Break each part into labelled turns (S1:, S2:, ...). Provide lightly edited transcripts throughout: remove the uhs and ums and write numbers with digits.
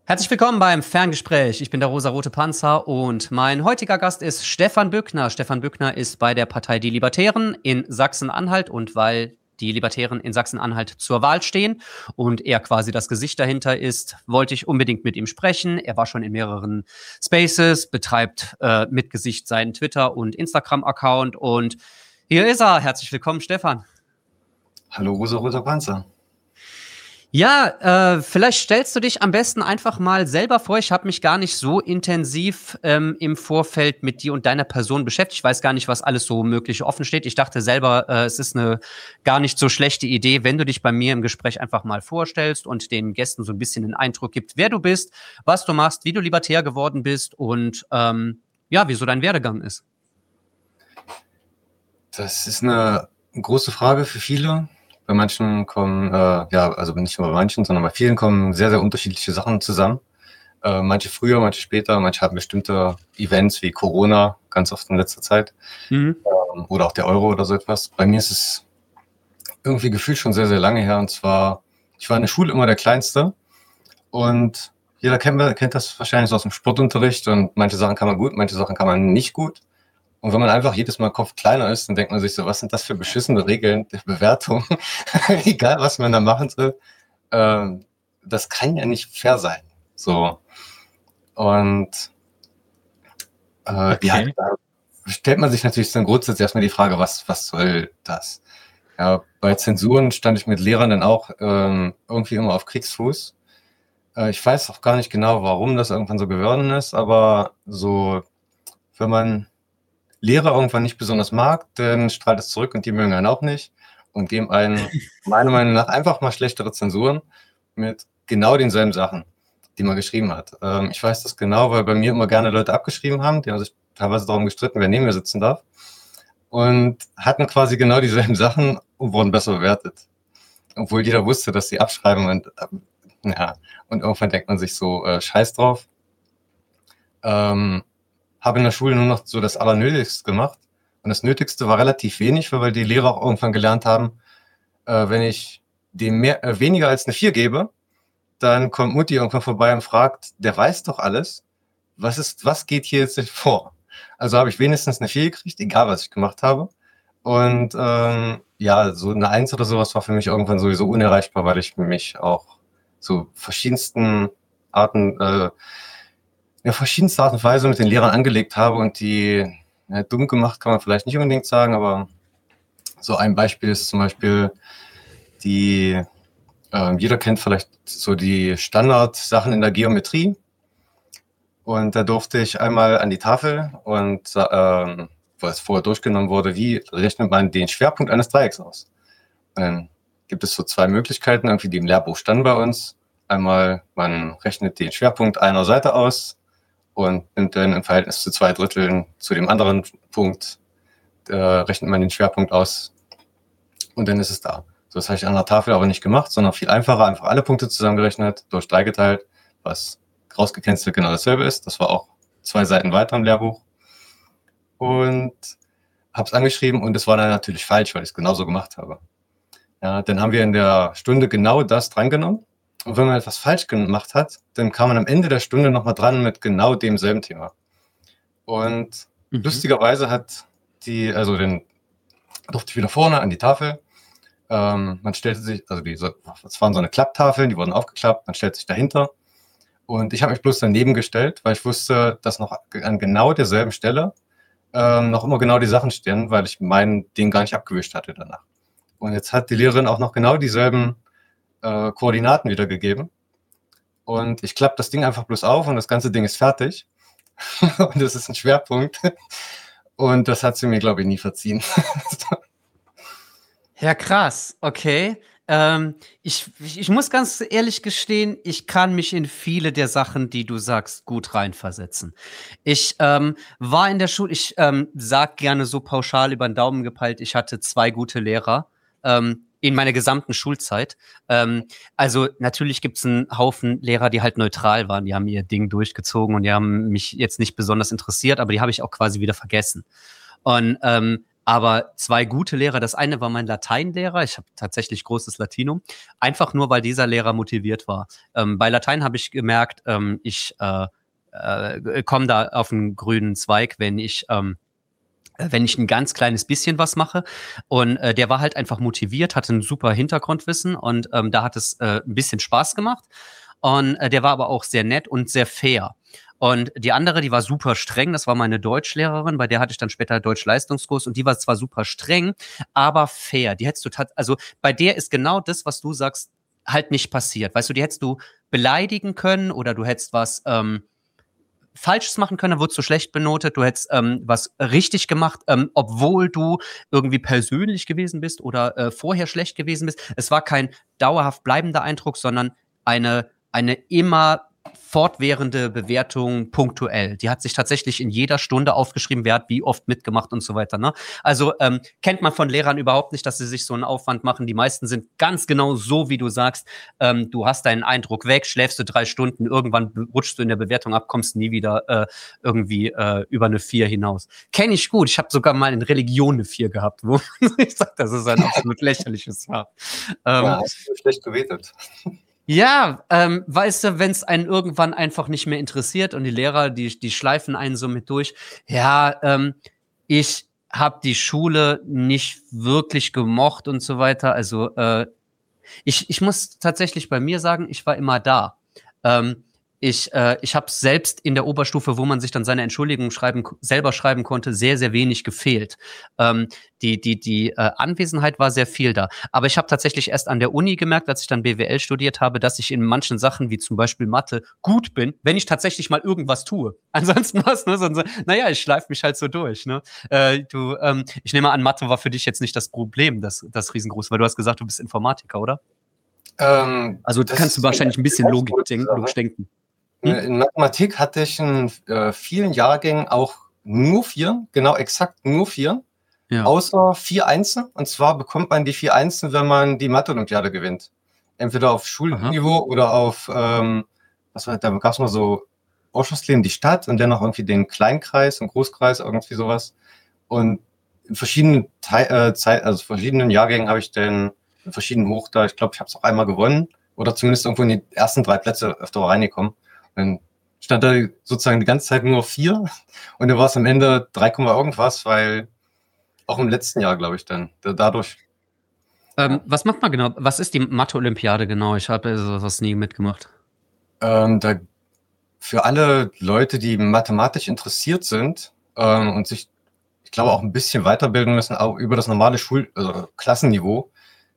S1: Herzlich willkommen beim Ferngespräch. Ich bin der rosarote Panzer und mein heutiger Gast ist Stefan Bückner. Stefan Bückner ist bei der Partei Die Libertären in Sachsen-Anhalt, und weil die Libertären in Sachsen-Anhalt zur Wahl stehen und er quasi das Gesicht dahinter ist, wollte ich unbedingt mit ihm sprechen. Er war schon in mehreren Spaces, betreibt mit Gesicht seinen Twitter- und Instagram-Account, und hier ist er. Herzlich willkommen, Stefan.
S2: Hallo, rosaroter Panzer.
S1: Ja, vielleicht stellst du dich am besten einfach mal selber vor. Ich habe mich gar nicht so intensiv im Vorfeld mit dir und deiner Person beschäftigt. Ich weiß gar nicht, was alles so möglich offen steht. Ich dachte selber, es ist eine gar nicht so schlechte Idee, wenn du dich bei mir im Gespräch einfach mal vorstellst und den Gästen so ein bisschen den Eindruck gibt, wer du bist, was du machst, wie du libertär geworden bist und ja, wieso dein Werdegang ist.
S2: Das ist eine große Frage für viele. Bei manchen kommen, also nicht nur bei manchen, sondern bei vielen kommen sehr, sehr unterschiedliche Sachen zusammen. Manche früher, manche später, manche haben bestimmte Events wie Corona, ganz oft in letzter Zeit, oder auch der Euro oder so etwas. Bei mir ist es irgendwie gefühlt schon sehr, sehr lange her. Und zwar, ich war in der Schule immer der Kleinste und jeder kennt das wahrscheinlich so aus dem Sportunterricht, und manche Sachen kann man gut, manche Sachen kann man nicht gut. Und wenn man einfach jedes Mal Kopf kleiner ist, dann denkt man sich so, was sind das für beschissene Regeln der Bewertung? Egal, was man da machen soll. Das kann ja nicht fair sein. So. Und
S1: Okay.
S2: da stellt man sich natürlich dann grundsätzlich erstmal die Frage, was soll das? Ja, bei Zensuren stand ich mit Lehrern dann auch irgendwie immer auf Kriegsfuß. Ich weiß auch gar nicht genau, warum das irgendwann so geworden ist, aber so, wenn man Lehrer irgendwann nicht besonders mag, dann strahlt es zurück, und die mögen einen auch nicht und geben einen meiner Meinung nach einfach mal schlechtere Zensuren mit genau denselben Sachen, die man geschrieben hat. Ich weiß das genau, weil bei mir immer gerne Leute abgeschrieben haben, die haben sich teilweise darum gestritten, wer neben mir sitzen darf, und hatten quasi genau dieselben Sachen und wurden besser bewertet. Obwohl jeder wusste, dass sie abschreiben, und und irgendwann denkt man sich so, scheiß drauf. Habe in der Schule nur noch so das Allernötigste gemacht. Und das Nötigste war relativ wenig, weil die Lehrer auch irgendwann gelernt haben, wenn ich dem weniger als eine 4 gebe, dann kommt Mutti irgendwann vorbei und fragt, der weiß doch alles, was geht hier jetzt vor? Also habe ich wenigstens eine 4 gekriegt, egal was ich gemacht habe. Und so eine 1 oder sowas war für mich irgendwann sowieso unerreichbar, weil ich mich auch so verschiedenste Art und Weise mit den Lehrern angelegt habe und die dumm gemacht, kann man vielleicht nicht unbedingt sagen, aber so ein Beispiel ist zum Beispiel jeder kennt vielleicht so die Standardsachen in der Geometrie, und da durfte ich einmal an die Tafel und wo es vorher durchgenommen wurde, wie rechnet man den Schwerpunkt eines Dreiecks aus? Und dann gibt es so 2 Möglichkeiten, irgendwie die im Lehrbuch standen bei uns. Einmal, man rechnet den Schwerpunkt einer Seite aus und nimmt dann im Verhältnis zu 2/3 zu dem anderen Punkt, rechnet man den Schwerpunkt aus, und dann ist es da. So, das habe ich an der Tafel aber nicht gemacht, sondern viel einfacher, einfach alle Punkte zusammengerechnet, durch 3 geteilt, was rausgecancelt genau dasselbe ist. Das war auch 2 Seiten weiter im Lehrbuch. Und habe es angeschrieben, und es war dann natürlich falsch, weil ich es genauso gemacht habe. Ja, dann haben wir in der Stunde genau das drangenommen. Und wenn man etwas falsch gemacht hat, dann kam man am Ende der Stunde nochmal dran mit genau demselben Thema. Und lustigerweise dann durfte ich wieder vorne an die Tafel. Man stellte sich, das waren so eine Klapptafeln, die wurden aufgeklappt, man stellt sich dahinter. Und ich habe mich bloß daneben gestellt, weil ich wusste, dass noch an genau derselben Stelle noch immer genau die Sachen stehen, weil ich meinen Ding gar nicht abgewischt hatte danach. Und jetzt hat die Lehrerin auch noch genau dieselben Koordinaten wiedergegeben. Und ich klappe das Ding einfach bloß auf, und das ganze Ding ist fertig. Und das ist ein Schwerpunkt. Und das hat sie mir, glaube ich, nie verziehen.
S1: Ja, krass, okay. Ich muss ganz ehrlich gestehen, ich kann mich in viele der Sachen, die du sagst, gut reinversetzen. Ich war in der Schule, ich sag gerne so pauschal über den Daumen gepeilt, ich hatte 2 gute Lehrer in meiner gesamten Schulzeit. Also natürlich gibt's einen Haufen Lehrer, die halt neutral waren, die haben ihr Ding durchgezogen und die haben mich jetzt nicht besonders interessiert, aber die habe ich auch quasi wieder vergessen. Und aber 2 gute Lehrer. Das eine war mein Lateinlehrer. Ich habe tatsächlich großes Latinum. Einfach nur, weil dieser Lehrer motiviert war. Bei Latein habe ich gemerkt, ich komme da auf einen grünen Zweig, wenn ich ein ganz kleines bisschen was mache. Und der war halt einfach motiviert, hatte ein super Hintergrundwissen und da hat es ein bisschen Spaß gemacht. Und der war aber auch sehr nett und sehr fair. Und die andere, die war super streng, das war meine Deutschlehrerin, bei der hatte ich dann später Deutsch-Leistungskurs und die war zwar super streng, aber fair. Die hättest du also bei der ist genau das, was du sagst, halt nicht passiert. Weißt du, die hättest du beleidigen können oder du hättest was Falsches machen können, dann wurdest du schlecht benotet, du hättest was richtig gemacht, obwohl du irgendwie persönlich gewesen bist oder vorher schlecht gewesen bist. Es war kein dauerhaft bleibender Eindruck, sondern eine immer fortwährende Bewertung punktuell. Die hat sich tatsächlich in jeder Stunde aufgeschrieben, wer hat wie oft mitgemacht und so weiter. Ne? Also kennt man von Lehrern überhaupt nicht, dass sie sich so einen Aufwand machen. Die meisten sind ganz genau so, wie du sagst. Du hast deinen Eindruck weg, schläfst du 3 Stunden, irgendwann rutschst du in der Bewertung ab, kommst nie wieder irgendwie über eine 4 hinaus. Kenne ich gut. Ich habe sogar mal in Religion eine 4 gehabt, wo ich sage, das ist ein absolut lächerliches Fach.
S2: Ja, hast du schlecht gebetet.
S1: Ja, weißt du, wenn es einen irgendwann einfach nicht mehr interessiert und die Lehrer, die schleifen einen so mit durch. Ja, ich habe die Schule nicht wirklich gemocht und so weiter. Also ich muss tatsächlich bei mir sagen, ich war immer da. Ich habe selbst in der Oberstufe, wo man sich dann seine Entschuldigung selber schreiben konnte, sehr, sehr wenig gefehlt. Die Anwesenheit war sehr viel da. Aber ich habe tatsächlich erst an der Uni gemerkt, als ich dann BWL studiert habe, dass ich in manchen Sachen, wie zum Beispiel Mathe, gut bin, wenn ich tatsächlich mal irgendwas tue. Ansonsten was, ne? Naja, ich schleife mich halt so durch. Ne? Ich nehme an, Mathe war für dich jetzt nicht das Problem, das riesengroße, weil du hast gesagt, du bist Informatiker, oder? Also kannst du wahrscheinlich ein bisschen logisch denken.
S2: In Mathematik hatte ich in vielen Jahrgängen auch nur 4, genau exakt nur 4, außer 4 Einsen. Und zwar bekommt man die 4 Einsen, wenn man die Mathe-Olympiade gewinnt. Entweder auf Schulniveau oder auf, da gab es mal so Ausschussleben, die Stadt und dann noch irgendwie den Kleinkreis und Großkreis, irgendwie sowas. Und in verschiedenen verschiedenen Jahrgängen habe ich dann in verschiedenen Hoch da, ich glaube, ich habe es auch einmal gewonnen oder zumindest irgendwo in die ersten 3 Plätze öfter reingekommen. Dann stand da sozusagen die ganze Zeit nur 4 und dann war es am Ende 3, irgendwas, weil auch im letzten Jahr, glaube ich, dann dadurch.
S1: Was macht man genau? Was ist die Mathe-Olympiade genau? Ich habe sowas nie mitgemacht.
S2: Für alle Leute, die mathematisch interessiert sind und sich, ich glaube, auch ein bisschen weiterbilden müssen, auch über das normale Klassenniveau,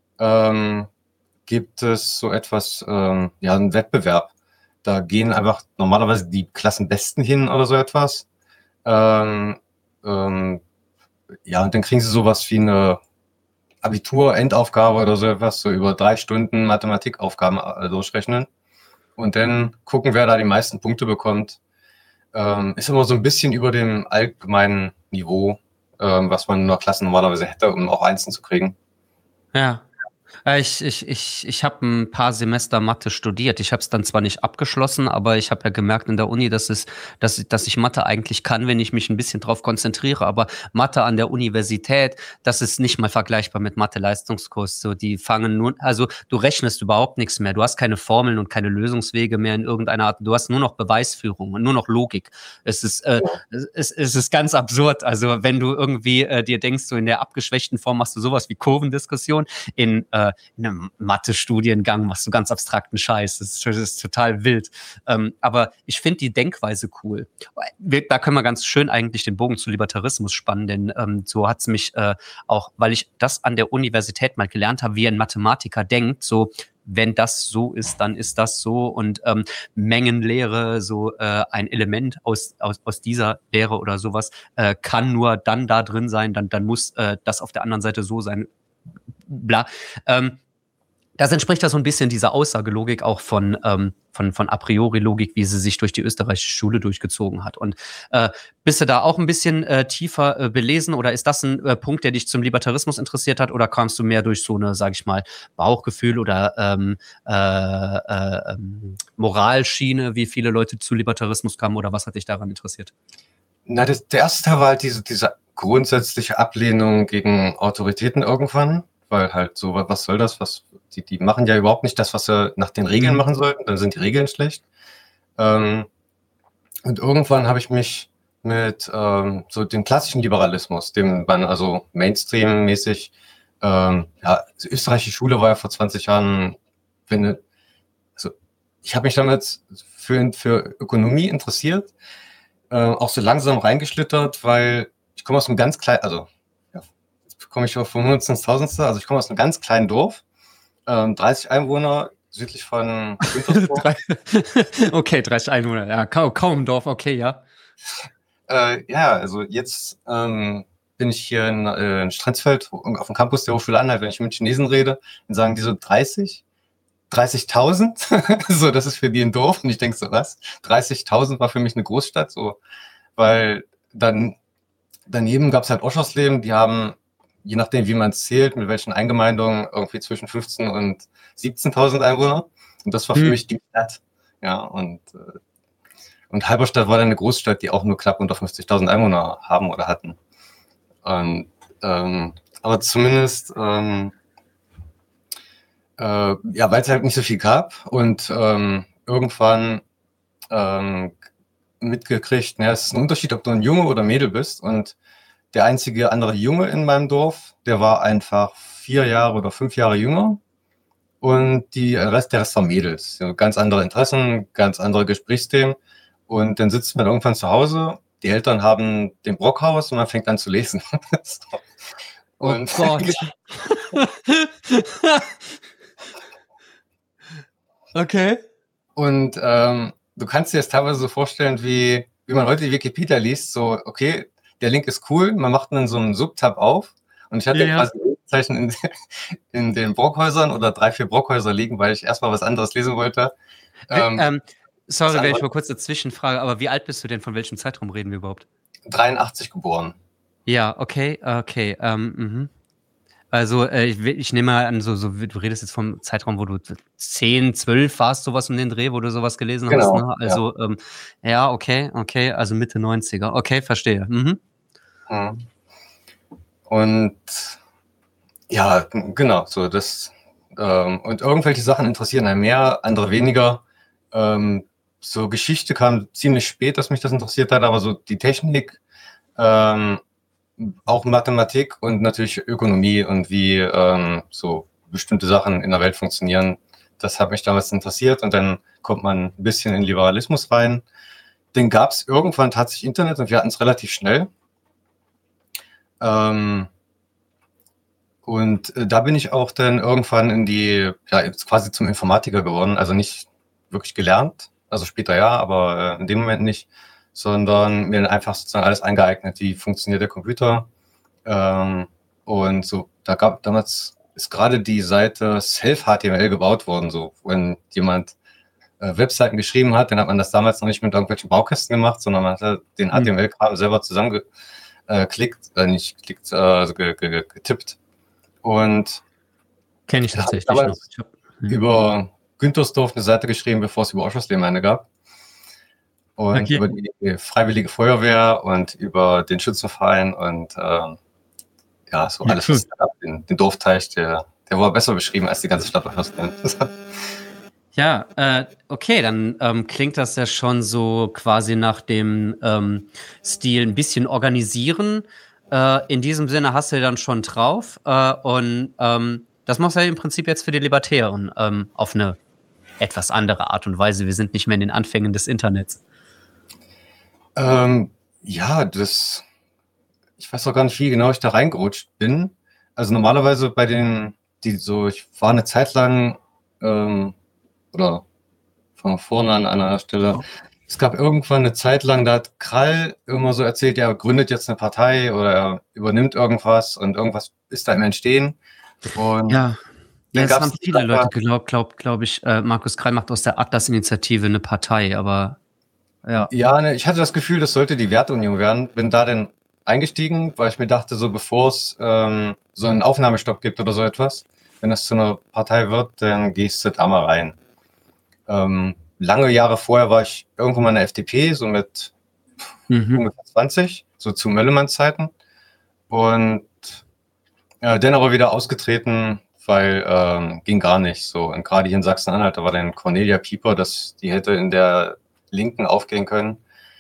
S2: gibt es so etwas, einen Wettbewerb. Da gehen einfach normalerweise die Klassenbesten hin oder so etwas. Und dann kriegen sie sowas wie eine Abitur-Endaufgabe oder so etwas, so über 3 Stunden Mathematikaufgaben durchrechnen. Und dann gucken, wer da die meisten Punkte bekommt. Ist immer so ein bisschen über dem allgemeinen Niveau, was man in der Klasse normalerweise hätte, um auch Einsen zu kriegen.
S1: Ja. Ich habe ein paar Semester Mathe studiert. Ich habe es dann zwar nicht abgeschlossen, aber ich habe ja gemerkt in der Uni, dass ich Mathe eigentlich kann, wenn ich mich ein bisschen drauf konzentriere. Aber Mathe an der Universität, das ist nicht mal vergleichbar mit Mathe-Leistungskurs. So, die fangen nur, also du rechnest überhaupt nichts mehr. Du hast keine Formeln und keine Lösungswege mehr in irgendeiner Art. Du hast nur noch Beweisführung und nur noch Logik. Es ist ganz absurd. Also wenn du irgendwie dir denkst, so in der abgeschwächten Form machst du sowas wie Kurvendiskussion, in einem Mathe-Studiengang machst du ganz abstrakten Scheiß. Das ist total wild. Aber ich finde die Denkweise cool. Da können wir ganz schön eigentlich den Bogen zu Libertarismus spannen, denn so hat's mich auch, weil ich das an der Universität mal gelernt habe, wie ein Mathematiker denkt, so wenn das so ist, dann ist das so und Mengenlehre, so ein Element aus dieser Lehre oder sowas, kann nur dann da drin sein, dann muss das auf der anderen Seite so sein. Bla. Das entspricht ja so ein bisschen dieser Aussagelogik auch von a priori Logik, wie sie sich durch die österreichische Schule durchgezogen hat. Und bist du da auch ein bisschen tiefer belesen oder ist das ein Punkt, der dich zum Libertarismus interessiert hat oder kamst du mehr durch so eine, sag ich mal, Bauchgefühl oder Moralschiene, wie viele Leute zu Libertarismus kamen oder was hat dich daran interessiert?
S2: Na, der erste Teil war halt diese grundsätzliche Ablehnung gegen Autoritäten irgendwann, weil halt so, was soll das? Die machen ja überhaupt nicht das, was sie nach den Regeln machen sollten, dann sind die Regeln schlecht. Und irgendwann habe ich mich mit so dem klassischen Liberalismus, dem man also Mainstream-mäßig, ja, die österreichische Schule war ja vor 20 Jahren, also ich habe mich damals für Ökonomie interessiert, auch so langsam reingeschlittert, weil ich komme aus einem ganz kleinen, also ja, jetzt komme ich auf 15.000, also ich komme aus einem ganz kleinen Dorf, 30 Einwohner, südlich von Güntersburg.
S1: Okay, 30 Einwohner, ja, kaum ein Dorf, okay, ja.
S2: Ja, also jetzt bin ich hier in Strenzfeld auf dem Campus der Hochschule Anhalt. Wenn ich mit Chinesen rede, dann sagen die so 30.000. So, das ist für die ein Dorf. Und ich denke so, was? 30.000 war für mich eine Großstadt, so, weil dann daneben gab es halt Oschersleben, die haben, je nachdem, wie man es zählt, mit welchen Eingemeindungen, irgendwie zwischen 15.000 und 17.000 Einwohner. Und das war für mich die Stadt. Ja, und Halberstadt war dann eine Großstadt, die auch nur knapp unter 50.000 Einwohner haben oder hatten. Und, aber zumindest, ja, weil es halt nicht so viel gab und irgendwann mitgekriegt, es ist ein Unterschied, ob du ein Junge oder Mädel bist. Und der einzige andere Junge in meinem Dorf, der war einfach 4 Jahre oder 5 Jahre jünger. Und der Rest war Mädels. Ja, ganz andere Interessen, ganz andere Gesprächsthemen. Und dann sitzt man irgendwann zu Hause, die Eltern haben den Brockhaus und man fängt an zu lesen. Und
S1: oh Gott. Okay.
S2: Und du kannst dir das teilweise so vorstellen, wie man heute die Wikipedia liest, so, okay, der Link ist cool, man macht dann so einen Subtab auf und ich hatte quasi Zeichen in den Brockhäusern oder 3, 4 Brockhäuser liegen, weil ich erstmal was anderes lesen wollte.
S1: Sorry, wenn ich mal kurz dazwischen frage, aber wie alt bist du denn? Von welchem Zeitraum reden wir überhaupt?
S2: 83 geboren.
S1: Ja, okay. Also ich nehme mal an, so du redest jetzt vom Zeitraum, wo du 10, 12 warst, sowas um den Dreh, wo du sowas gelesen hast. Ne? Also ja, okay, also Mitte 90er. Okay, verstehe.
S2: Und ja, genau, so das und irgendwelche Sachen interessieren einen mehr, andere weniger. So Geschichte kam ziemlich spät, dass mich das interessiert hat, aber so die Technik, auch Mathematik und natürlich Ökonomie und wie so bestimmte Sachen in der Welt funktionieren, das hat mich damals interessiert. Und dann kommt man ein bisschen in Liberalismus rein. Den gab es irgendwann tatsächlich Internet und wir hatten es relativ schnell. Und da bin ich auch dann irgendwann quasi zum Informatiker geworden. Also nicht wirklich gelernt, also später ja, aber in dem Moment nicht, sondern mir dann einfach sozusagen alles eingeeignet, wie funktioniert der Computer. Und so, damals ist gerade die Seite Self-HTML gebaut worden, so, wenn jemand Webseiten geschrieben hat, dann hat man das damals noch nicht mit irgendwelchen Baukästen gemacht, sondern man hat den HTML-Kram selber getippt. Und
S1: kenne ich tatsächlich noch.
S2: Ich habe über Güntersdorf eine Seite geschrieben, bevor es über Oschersleben eine gab. Und über die Freiwillige Feuerwehr und über den Schützenverein und ja, so alles, was den Dorfteich, der war besser beschrieben als die ganze Stadt Oschersleben.
S1: Ja, okay, dann klingt das ja schon so quasi nach dem Stil ein bisschen organisieren. In diesem Sinne hast du dann schon drauf. Und das machst du ja im Prinzip jetzt für die Libertären auf eine etwas andere Art und Weise. Wir sind nicht mehr in den Anfängen des Internets.
S2: Ja, ich weiß auch gar nicht, wie genau ich da reingerutscht bin. Also normalerweise bei ich war eine Zeit lang oder von vorne an einer Stelle. Es gab irgendwann eine Zeit lang, da hat Krall immer so erzählt, er gründet jetzt eine Partei oder er übernimmt irgendwas und irgendwas ist da im Entstehen. Und
S1: ja, das haben viele Leute geglaubt, glaube ich. Markus Krall macht aus der Atlas-Initiative eine Partei, aber ja.
S2: Ja, ich hatte das Gefühl, das sollte die Werteunion werden. Bin da dann eingestiegen, weil ich mir dachte, so bevor es so einen Aufnahmestopp gibt oder so etwas, wenn das zu einer Partei wird, dann gehst du da mal rein. Lange Jahre vorher war ich irgendwo mal in der FDP, so mit ungefähr 20, so zu Möllemann-Zeiten. und dann aber wieder ausgetreten, weil ging gar nicht so. Und gerade hier in Sachsen-Anhalt, da war dann Cornelia Pieper, die hätte in der Linken aufgehen können.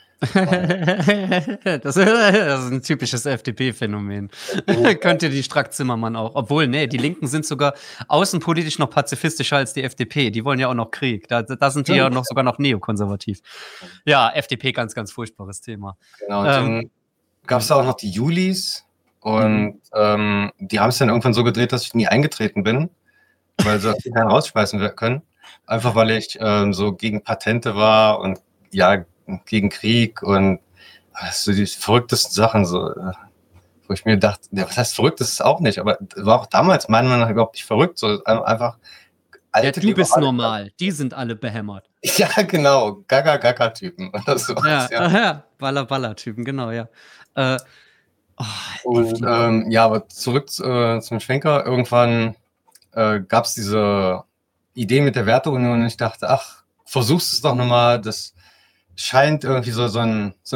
S1: Das ist ein typisches FDP-Phänomen. Könnte die Strack-Zimmermann auch. Obwohl, nee, die Linken sind sogar außenpolitisch noch pazifistischer als die FDP. Die wollen ja auch noch Krieg. Da sind die ja noch sogar noch neokonservativ. Ja, FDP, ganz, ganz furchtbares Thema.
S2: Genau, und dann gab es da auch noch die Julis. Und die haben es dann irgendwann so gedreht, dass ich nie eingetreten bin, weil sie keinen rausschmeißen können. Einfach weil ich so gegen Patente war und ja, gegen Krieg und so die verrücktesten Sachen, so, wo ich mir dachte, ja, was heißt verrückt, das ist auch nicht, aber war auch damals meiner Meinung nach überhaupt nicht verrückt, so einfach
S1: alte du bist normal, die sind alle behämmert.
S2: Ja, genau, Gaga-Gaga-Typen oder so.
S1: Ja, Baller-Baller-Typen, genau, ja.
S2: Und ja, aber zurück zum Schwenker, irgendwann gab es diese Idee mit der Werteunion und ich dachte, ach, versuch's es doch nochmal, das scheint irgendwie war so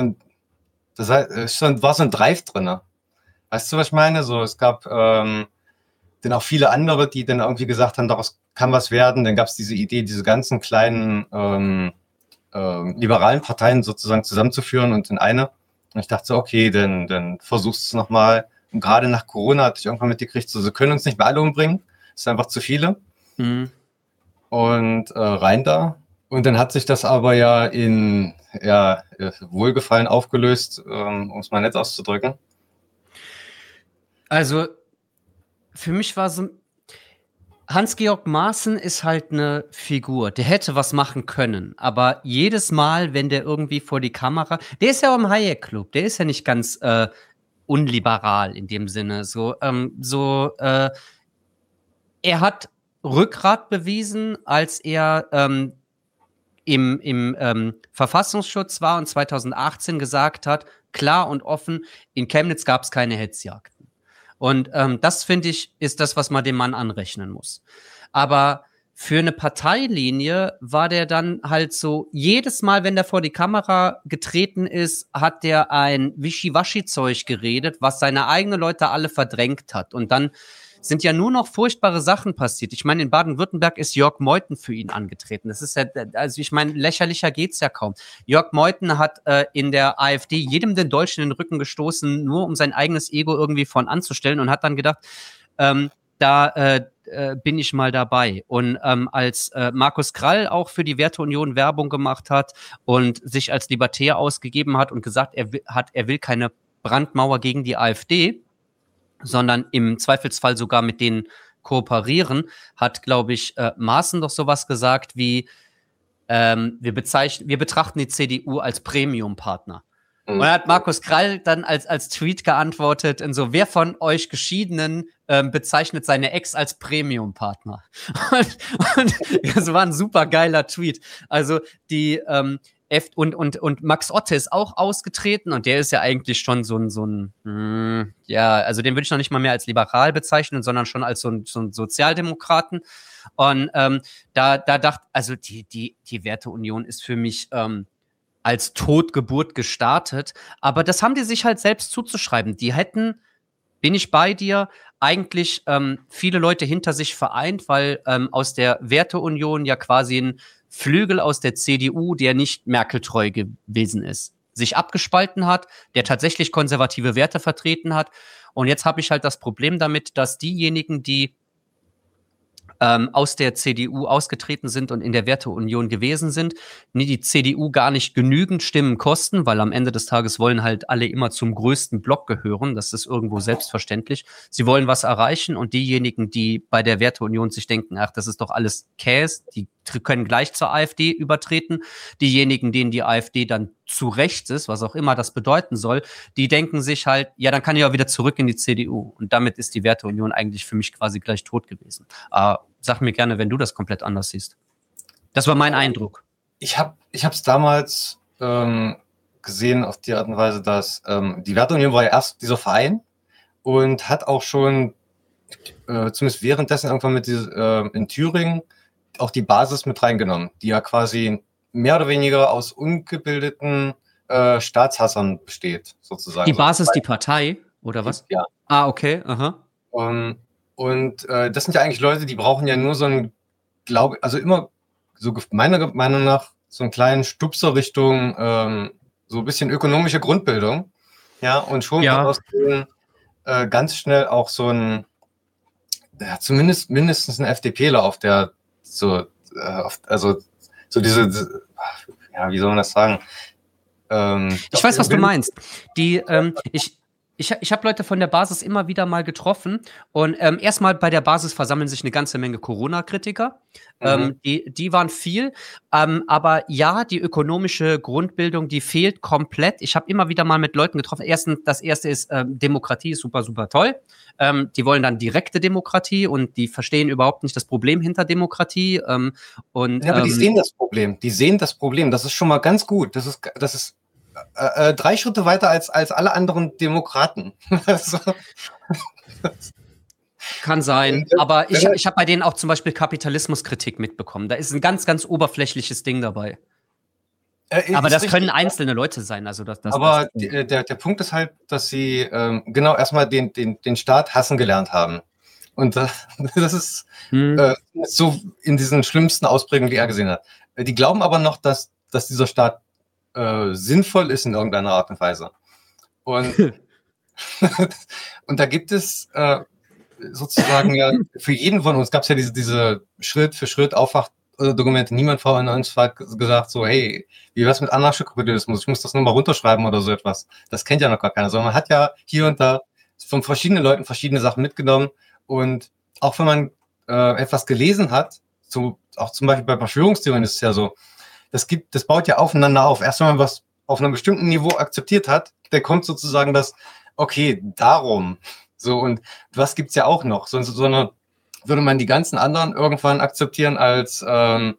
S2: ein Drive drin. Weißt du, was ich meine? So, es gab dann auch viele andere, die dann irgendwie gesagt haben, daraus kann was werden. Dann gab es diese Idee, diese ganzen kleinen liberalen Parteien sozusagen zusammenzuführen und in eine. Und ich dachte so, okay, dann versuchst du es nochmal. Und gerade nach Corona hatte ich irgendwann mitgekriegt, so, sie können uns nicht mehr alle umbringen. Es sind einfach zu viele. Mhm. Und rein da. Und dann hat sich das aber ja in Wohlgefallen aufgelöst, um es mal nett auszudrücken.
S1: Also, für mich war so, Hans-Georg Maaßen ist halt eine Figur, der hätte was machen können, aber jedes Mal, wenn der irgendwie vor die Kamera, der ist ja auch im Hayek-Club, der ist ja nicht ganz unliberal in dem Sinne, er hat Rückgrat bewiesen, als er im Verfassungsschutz war und 2018 gesagt hat, klar und offen, in Chemnitz gab es keine Hetzjagden. Und das, finde ich, ist das, was man dem Mann anrechnen muss. Aber für eine Parteilinie war der dann halt so, jedes Mal, wenn der vor die Kamera getreten ist, hat der ein Wischiwaschi-Zeug geredet, was seine eigenen Leute alle verdrängt hat. Und dann sind ja nur noch furchtbare Sachen passiert. Ich meine, in Baden-Württemberg ist Jörg Meuthen für ihn angetreten. Das ist ja, also ich meine, lächerlicher geht's ja kaum. Jörg Meuthen hat in der AfD jedem den Dolch in den Rücken gestoßen, nur um sein eigenes Ego irgendwie vorn anzustellen und hat dann gedacht, bin ich mal dabei. Und als Markus Krall auch für die Werteunion Werbung gemacht hat und sich als Libertär ausgegeben hat und gesagt, er will keine Brandmauer gegen die AfD, sondern im Zweifelsfall sogar mit denen kooperieren, hat, glaube ich, Maaßen doch sowas gesagt wie, wir betrachten die CDU als Premium-Partner. Und dann hat Markus Krall dann als Tweet geantwortet, in so, wer von euch Geschiedenen bezeichnet seine Ex als Premium-Partner? Und das war ein super geiler Tweet. Also die und Max Otte ist auch ausgetreten und der ist ja eigentlich schon so ein also den würde ich noch nicht mal mehr als liberal bezeichnen, sondern schon als so ein Sozialdemokraten. Und da dachte, also die Werteunion ist für mich als Totgeburt gestartet, aber das haben die sich halt selbst zuzuschreiben. Die hätten, bin ich bei dir, eigentlich viele Leute hinter sich vereint, weil aus der Werteunion ja quasi ein Flügel aus der CDU, der nicht Merkel-treu gewesen ist, sich abgespalten hat, der tatsächlich konservative Werte vertreten hat. Und jetzt habe ich halt das Problem damit, dass diejenigen, die aus der CDU ausgetreten sind und in der Werteunion gewesen sind, die CDU gar nicht genügend Stimmen kosten, weil am Ende des Tages wollen halt alle immer zum größten Block gehören. Das ist irgendwo selbstverständlich. Sie wollen was erreichen und diejenigen, die bei der Werteunion sich denken, ach, das ist doch alles Käse, die können gleich zur AfD übertreten. Diejenigen, denen die AfD dann zu rechts ist, was auch immer das bedeuten soll, die denken sich halt, ja, dann kann ich auch wieder zurück in die CDU. Und damit ist die Werteunion eigentlich für mich quasi gleich tot gewesen. Sag mir gerne, wenn du das komplett anders siehst. Das war mein Eindruck.
S2: Ich habe es damals gesehen auf die Art und Weise, dass die Werteunion war ja erst dieser Verein und hat auch schon zumindest währenddessen irgendwann mit in Thüringen auch die Basis mit reingenommen, die ja quasi mehr oder weniger aus ungebildeten Staatshassern besteht, sozusagen.
S1: Die Basis, die Partei? Oder was?
S2: Ja.
S1: Ah, okay, aha.
S2: Und das sind ja eigentlich Leute, die brauchen ja nur so einen, also immer so meiner Meinung nach so einen kleinen Stupser Richtung so ein bisschen ökonomische Grundbildung. Ja, und schon wird aus denen ganz schnell auch so ein, ja, zumindest mindestens ein FDPler auf der so, also so ja, wie soll man das sagen?
S1: Ich weiß, was du meinst. Ich habe Leute von der Basis immer wieder mal getroffen und erstmal bei der Basis versammeln sich eine ganze Menge Corona-Kritiker. Die waren viel, aber ja, die ökonomische Grundbildung, die fehlt komplett. Ich habe immer wieder mal mit Leuten getroffen. Das erste ist, Demokratie ist super, super toll. Die wollen dann direkte Demokratie und die verstehen überhaupt nicht das Problem hinter Demokratie.
S2: Ja, aber die sehen das Problem. Die sehen das Problem. Das ist schon mal ganz gut. Das ist 3 Schritte weiter als alle anderen Demokraten.
S1: Kann sein, aber ich hab bei denen auch zum Beispiel Kapitalismuskritik mitbekommen. Da ist ein ganz, ganz oberflächliches Ding dabei. Aber das können einzelne Leute sein. Also
S2: aber der Punkt ist halt, dass sie genau erstmal den Staat hassen gelernt haben. Und das ist so in diesen schlimmsten Ausprägungen, die er gesehen hat. Die glauben aber noch, dass dieser Staat sinnvoll ist in irgendeiner Art und Weise. Und, und da gibt es sozusagen ja für jeden von uns, gab es ja diese Schritt für Schritt Aufwachdokumente. Niemand von uns hat gesagt so, hey, wie wär's mit Anarchokapitalismus? Ich muss das nur mal runterschreiben oder so etwas. Das kennt ja noch gar keiner. Sondern man hat ja hier und da von verschiedenen Leuten verschiedene Sachen mitgenommen. Und auch wenn man etwas gelesen hat, auch zum Beispiel bei Verschwörungstheorien ist es ja so, das baut ja aufeinander auf. Erst wenn man was auf einem bestimmten Niveau akzeptiert hat, dann kommt sozusagen das, okay, darum. So, und was gibt's ja auch noch? Sondern würde man die ganzen anderen irgendwann akzeptieren als ja,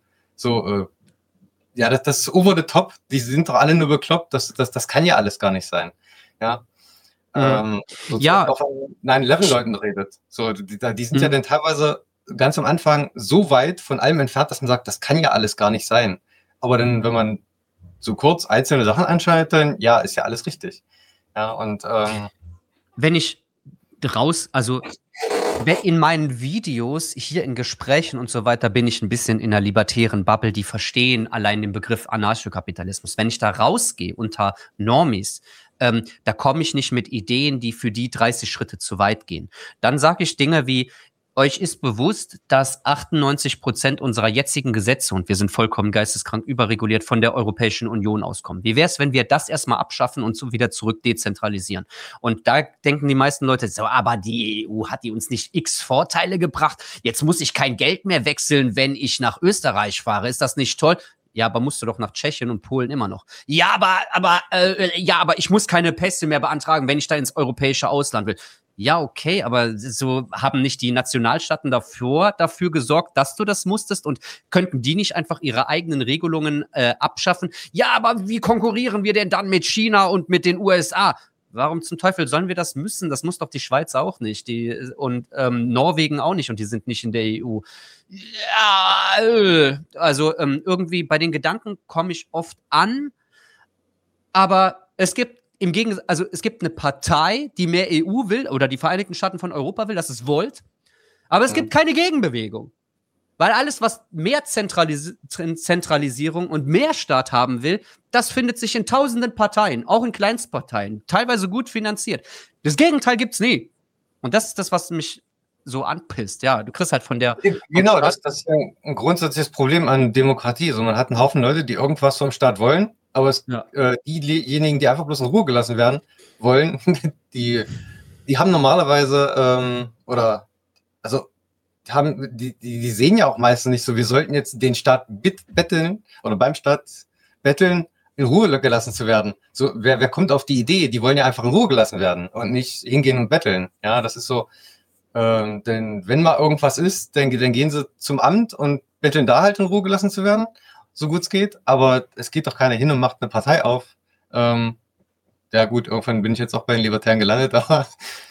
S2: das ist over the top, die sind doch alle nur bekloppt, das kann ja alles gar nicht sein. Ja.
S1: Ja.
S2: Auch von 9/11-Leuten redet. So, die sind ja dann teilweise ganz am Anfang so weit von allem entfernt, dass man sagt, das kann ja alles gar nicht sein. Aber dann, wenn man so kurz einzelne Sachen anschaut, dann ja, ist ja alles richtig. Ja, und
S1: wenn ich also in meinen Videos, hier in Gesprächen und so weiter, bin ich ein bisschen in einer libertären Bubble, die verstehen allein den Begriff Anarchokapitalismus. Wenn ich da rausgehe unter Normis, da komme ich nicht mit Ideen, die für die 30 Schritte zu weit gehen. Dann sage ich Dinge wie, euch ist bewusst, dass 98% unserer jetzigen Gesetze, und wir sind vollkommen geisteskrank überreguliert, von der Europäischen Union auskommen. Wie wäre es, wenn wir das erstmal abschaffen und so wieder zurück dezentralisieren? Und da denken die meisten Leute so, aber die EU hat die uns nicht x Vorteile gebracht. Jetzt muss ich kein Geld mehr wechseln, wenn ich nach Österreich fahre. Ist das nicht toll? Ja, aber musst du doch nach Tschechien und Polen immer noch. Ja, aber ich muss keine Pässe mehr beantragen, wenn ich da ins europäische Ausland will. Ja, okay, aber so haben nicht die Nationalstaaten dafür gesorgt, dass du das musstest, und könnten die nicht einfach ihre eigenen Regelungen abschaffen? Ja, aber wie konkurrieren wir denn dann mit China und mit den USA? Warum zum Teufel sollen wir das müssen? Das muss doch die Schweiz auch nicht, und Norwegen auch nicht, und die sind nicht in der EU. Ja, also irgendwie bei den Gedanken komme ich oft an, aber es gibt es gibt eine Partei, die mehr EU will, oder die Vereinigten Staaten von Europa will, das ist Volt. Aber es gibt keine Gegenbewegung. Weil alles, was mehr Zentralisierung und mehr Staat haben will, das findet sich in tausenden Parteien, auch in Kleinstparteien, teilweise gut finanziert. Das Gegenteil gibt's nie. Und das ist das, was mich so anpisst. Ja, du kriegst halt von der...
S2: Genau, das ist ein grundsätzliches Problem an Demokratie. Also man hat einen Haufen Leute, die irgendwas vom Staat wollen, aber diejenigen, die einfach bloß in Ruhe gelassen werden wollen, die haben normalerweise die sehen ja auch meistens nicht so, wir sollten jetzt den Staat betteln oder beim Staat betteln, in Ruhe gelassen zu werden. So, wer kommt auf die Idee? Die wollen ja einfach in Ruhe gelassen werden und nicht hingehen und betteln. Ja, das ist so. Denn wenn mal irgendwas ist, dann gehen sie zum Amt und betteln da halt in Ruhe gelassen zu werden, so gut es geht. Aber es geht doch keiner hin und macht eine Partei auf. Ja gut, irgendwann bin ich jetzt auch bei den Libertären gelandet, aber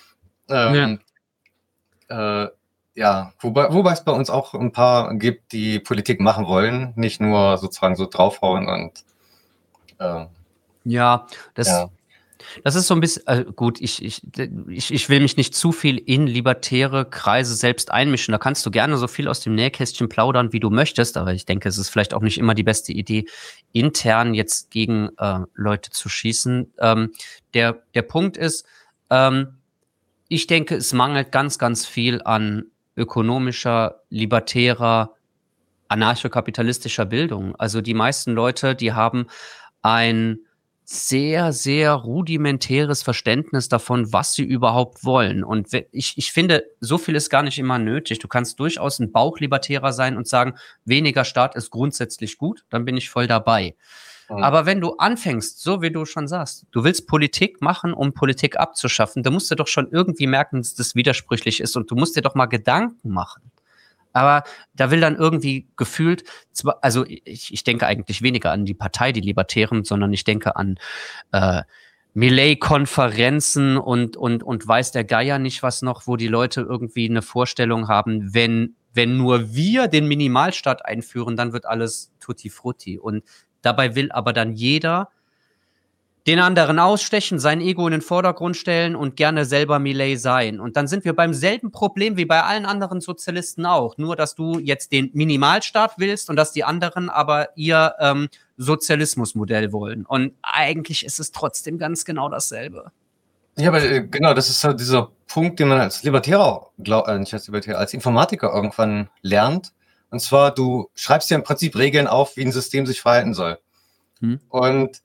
S2: ja, wobei es bei uns auch ein paar gibt, die Politik machen wollen, nicht nur sozusagen so draufhauen und
S1: ja, das...
S2: Ja.
S1: Das ist so ein bisschen, gut, ich will mich nicht zu viel in libertäre Kreise selbst einmischen. Da kannst du gerne so viel aus dem Nähkästchen plaudern, wie du möchtest, aber ich denke, es ist vielleicht auch nicht immer die beste Idee, intern jetzt gegen Leute zu schießen. Der Punkt ist, ich denke, es mangelt ganz, ganz viel an ökonomischer, libertärer, anarchokapitalistischer Bildung. Also die meisten Leute, die haben ein sehr, sehr rudimentäres Verständnis davon, was sie überhaupt wollen. Und ich finde, so viel ist gar nicht immer nötig. Du kannst durchaus ein Bauchlibertärer sein und sagen, weniger Staat ist grundsätzlich gut, dann bin ich voll dabei. Aber wenn du anfängst, so wie du schon sagst, du willst Politik machen, um Politik abzuschaffen, dann musst du doch schon irgendwie merken, dass das widersprüchlich ist und du musst dir doch mal Gedanken machen. Aber da will dann irgendwie gefühlt, also ich denke eigentlich weniger an die Partei, die Libertären, sondern ich denke an Millet-Konferenzen und weiß der Geier nicht was noch, wo die Leute irgendwie eine Vorstellung haben, wenn nur wir den Minimalstaat einführen, dann wird alles tutti frutti. Und dabei will aber dann jeder den anderen ausstechen, sein Ego in den Vordergrund stellen und gerne selber Millet sein. Und dann sind wir beim selben Problem wie bei allen anderen Sozialisten auch. Nur, dass du jetzt den Minimalstaat willst und dass die anderen aber ihr Sozialismusmodell wollen. Und eigentlich ist es trotzdem ganz genau dasselbe.
S2: Ja, aber genau, das ist halt dieser Punkt, den man als Libertärer, nicht als Libertärer, als Informatiker irgendwann lernt. Und zwar, du schreibst dir im Prinzip Regeln auf, wie ein System sich verhalten soll. Und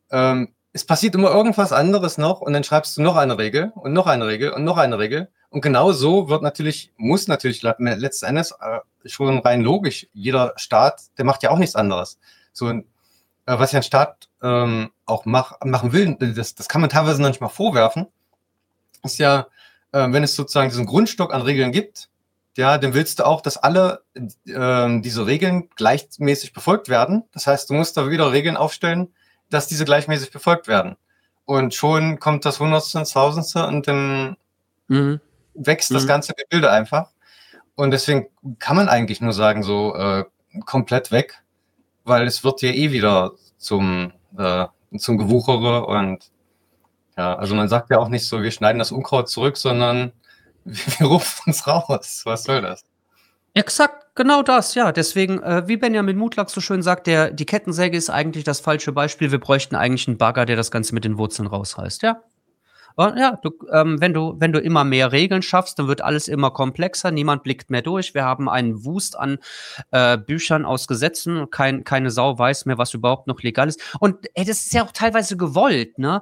S2: es passiert immer irgendwas anderes noch und dann schreibst du noch eine Regel und noch eine Regel und noch eine Regel. Und genau so muss natürlich letzten Endes schon rein logisch, jeder Staat, der macht ja auch nichts anderes. So, was ja ein Staat auch machen will, das kann man teilweise noch nicht mal vorwerfen, ist ja, wenn es sozusagen diesen Grundstock an Regeln gibt, ja, dann willst du auch, dass alle diese Regeln gleichmäßig befolgt werden. Das heißt, du musst da wieder Regeln aufstellen, dass diese gleichmäßig befolgt werden. Und schon kommt das Hundertste ins Tausendste und dann wächst das ganze Gebilde einfach. Und deswegen kann man eigentlich nur sagen, so komplett weg, weil es wird ja eh wieder zum Gewuchere und ja, also man sagt ja auch nicht so, wir schneiden das Unkraut zurück, sondern wir rufen uns raus. Was soll das?
S1: Exakt, genau das, ja. Deswegen, wie Benjamin Mutlak so schön sagt, die Kettensäge ist eigentlich das falsche Beispiel. Wir bräuchten eigentlich einen Bagger, der das Ganze mit den Wurzeln rausreißt, ja. Und ja, wenn du immer mehr Regeln schaffst, dann wird alles immer komplexer, niemand blickt mehr durch. Wir haben einen Wust an Büchern aus Gesetzen, keine Sau weiß mehr, was überhaupt noch legal ist. Und das ist ja auch teilweise gewollt, ne?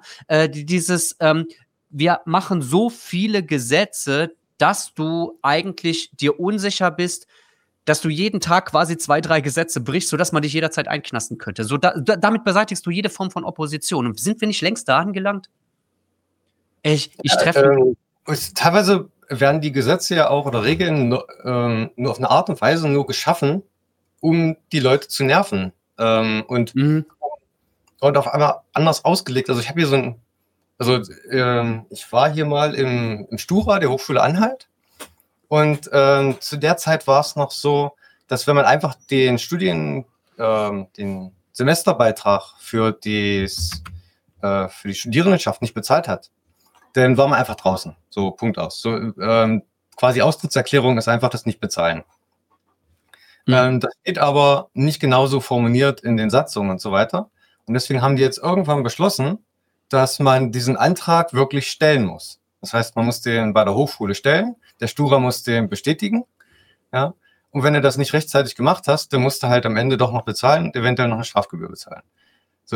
S1: Wir machen so viele Gesetze, dass du eigentlich dir unsicher bist, dass du jeden Tag quasi 2, 3 Gesetze brichst, sodass man dich jederzeit einknasten könnte. Damit beseitigst du jede Form von Opposition. Und sind wir nicht längst dahin gelangt? Ich treffe.
S2: Teilweise werden die Gesetze ja auch oder Regeln nur auf eine Art und Weise nur geschaffen, um die Leute zu nerven. Und auf einmal anders ausgelegt. Also ich habe hier ich war hier mal im Stura der Hochschule Anhalt und zu der Zeit war es noch so, dass wenn man einfach den den Semesterbeitrag für die Studierendenschaft nicht bezahlt hat, dann war man einfach draußen. So, Punkt aus. So, quasi Austrittserklärung ist einfach das Nicht-Bezahlen. Das steht aber nicht genauso formuliert in den Satzungen und so weiter. Und deswegen haben die jetzt irgendwann beschlossen, dass man diesen Antrag wirklich stellen muss. Das heißt, man muss den bei der Hochschule stellen, der Stura muss den bestätigen, ja. Und wenn du das nicht rechtzeitig gemacht hast, dann musst du halt am Ende doch noch bezahlen und eventuell noch eine Strafgebühr bezahlen. So,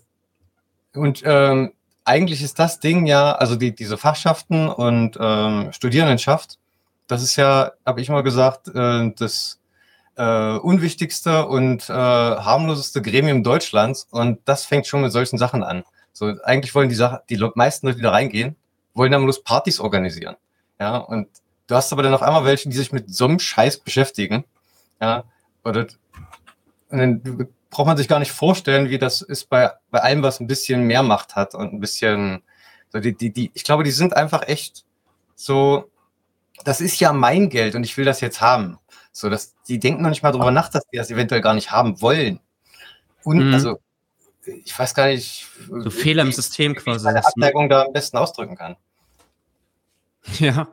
S2: eigentlich ist das Ding ja, also diese Fachschaften und Studierendenschaft, das ist ja, habe ich mal gesagt, das unwichtigste und harmloseste Gremium Deutschlands und das fängt schon mit solchen Sachen an. So, eigentlich wollen die meisten Leute, die da reingehen, wollen dann bloß Partys organisieren. Ja, und du hast aber dann auf einmal welche, die sich mit so einem Scheiß beschäftigen. Ja, und dann braucht man sich gar nicht vorstellen, wie das ist bei allem, was ein bisschen mehr Macht hat und ein bisschen, so ich glaube, die sind einfach echt so, das ist ja mein Geld und ich will das jetzt haben. So, die denken noch nicht mal drüber nach, dass die das eventuell gar nicht haben wollen. Und also, ich weiß gar nicht,
S1: So Fehler im System
S2: wie ich
S1: quasi.
S2: meine Abneigung da am besten ausdrücken kann.
S1: Ja.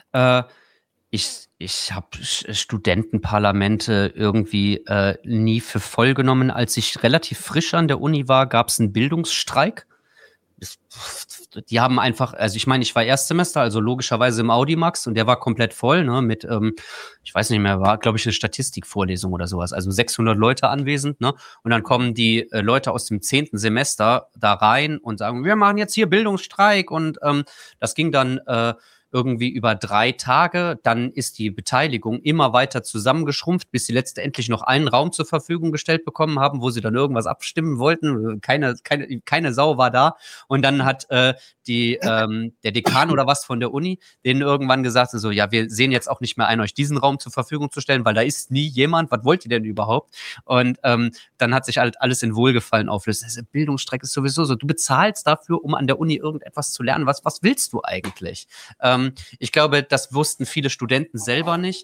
S1: Ich habe Studentenparlamente irgendwie nie für voll genommen. Als ich relativ frisch an der Uni war, gab es einen Bildungsstreik. Die haben einfach, also ich meine, ich war Erstsemester, also logischerweise im Audimax und der war komplett voll, ne, mit, ich weiß nicht mehr, war, glaube ich, eine Statistikvorlesung oder sowas, also 600 Leute anwesend, ne, und dann kommen die Leute aus dem 10. Semester da rein und sagen, wir machen jetzt hier Bildungsstreik und das ging dann irgendwie über 3 Tage, dann ist die Beteiligung immer weiter zusammengeschrumpft, bis sie letztendlich noch einen Raum zur Verfügung gestellt bekommen haben, wo sie dann irgendwas abstimmen wollten. Keine Sau war da. Und dann hat der Dekan oder was von der Uni denen irgendwann gesagt, so, ja, wir sehen jetzt auch nicht mehr ein, euch diesen Raum zur Verfügung zu stellen, weil da ist nie jemand. Was wollt ihr denn überhaupt? Und dann hat sich halt alles in Wohlgefallen auflöst. Also, Bildungsstreik ist sowieso so. Du bezahlst dafür, um an der Uni irgendetwas zu lernen. Was willst du eigentlich? Ich glaube, das wussten viele Studenten selber nicht.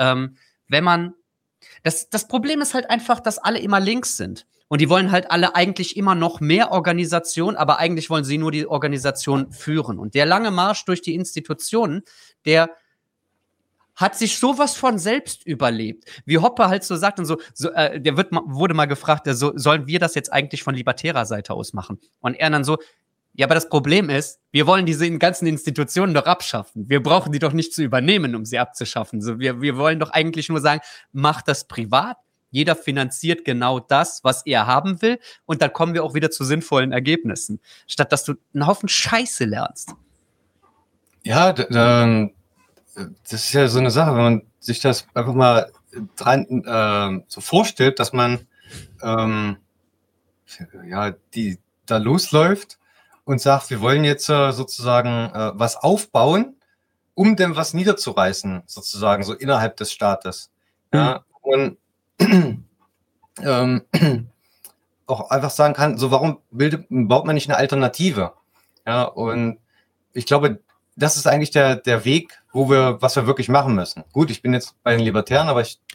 S1: Das Problem ist halt einfach, dass alle immer links sind. Und die wollen halt alle eigentlich immer noch mehr Organisation, aber eigentlich wollen sie nur die Organisation führen. Und der lange Marsch durch die Institutionen, der hat sich sowas von selbst überlebt. Wie Hoppe halt so sagt und der wurde mal gefragt, sollen wir das jetzt eigentlich von libertärer Seite aus machen? Und er dann so, ja, aber das Problem ist, wir wollen diese ganzen Institutionen doch abschaffen. Wir brauchen die doch nicht zu übernehmen, um sie abzuschaffen. So, wir wollen doch eigentlich nur sagen, macht das privat. Jeder finanziert genau das, was er haben will. Und dann kommen wir auch wieder zu sinnvollen Ergebnissen. Statt dass du einen Haufen Scheiße lernst.
S2: Ja, das ist ja so eine Sache, wenn man sich das einfach mal so vorstellt, dass man da losläuft und sagt, wir wollen jetzt sozusagen was aufbauen, um dann was niederzureißen, sozusagen, so innerhalb des Staates. Ja, und auch einfach sagen kann, so warum baut man nicht eine Alternative? Ja, und ich glaube, das ist eigentlich der Weg, was wir wirklich machen müssen. Gut, ich bin jetzt bei den Libertären, aber ich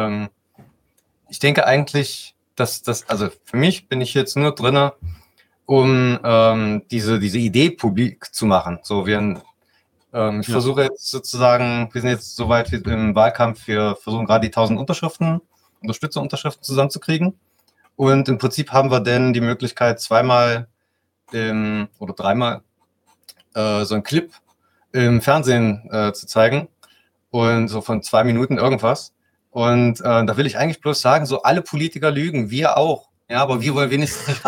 S2: denke eigentlich, also für mich bin ich jetzt nur drinne, um diese Idee publik zu machen. So, ich versuche jetzt sozusagen, wir sind jetzt soweit im Wahlkampf, wir versuchen gerade die 1000 Unterstützerunterschriften zusammenzukriegen. Und im Prinzip haben wir dann die Möglichkeit, zweimal oder dreimal so einen Clip im Fernsehen zu zeigen. Und so von 2 Minuten irgendwas. Und da will ich eigentlich bloß sagen, so alle Politiker lügen, wir auch. Ja, aber wir wollen wenigstens nicht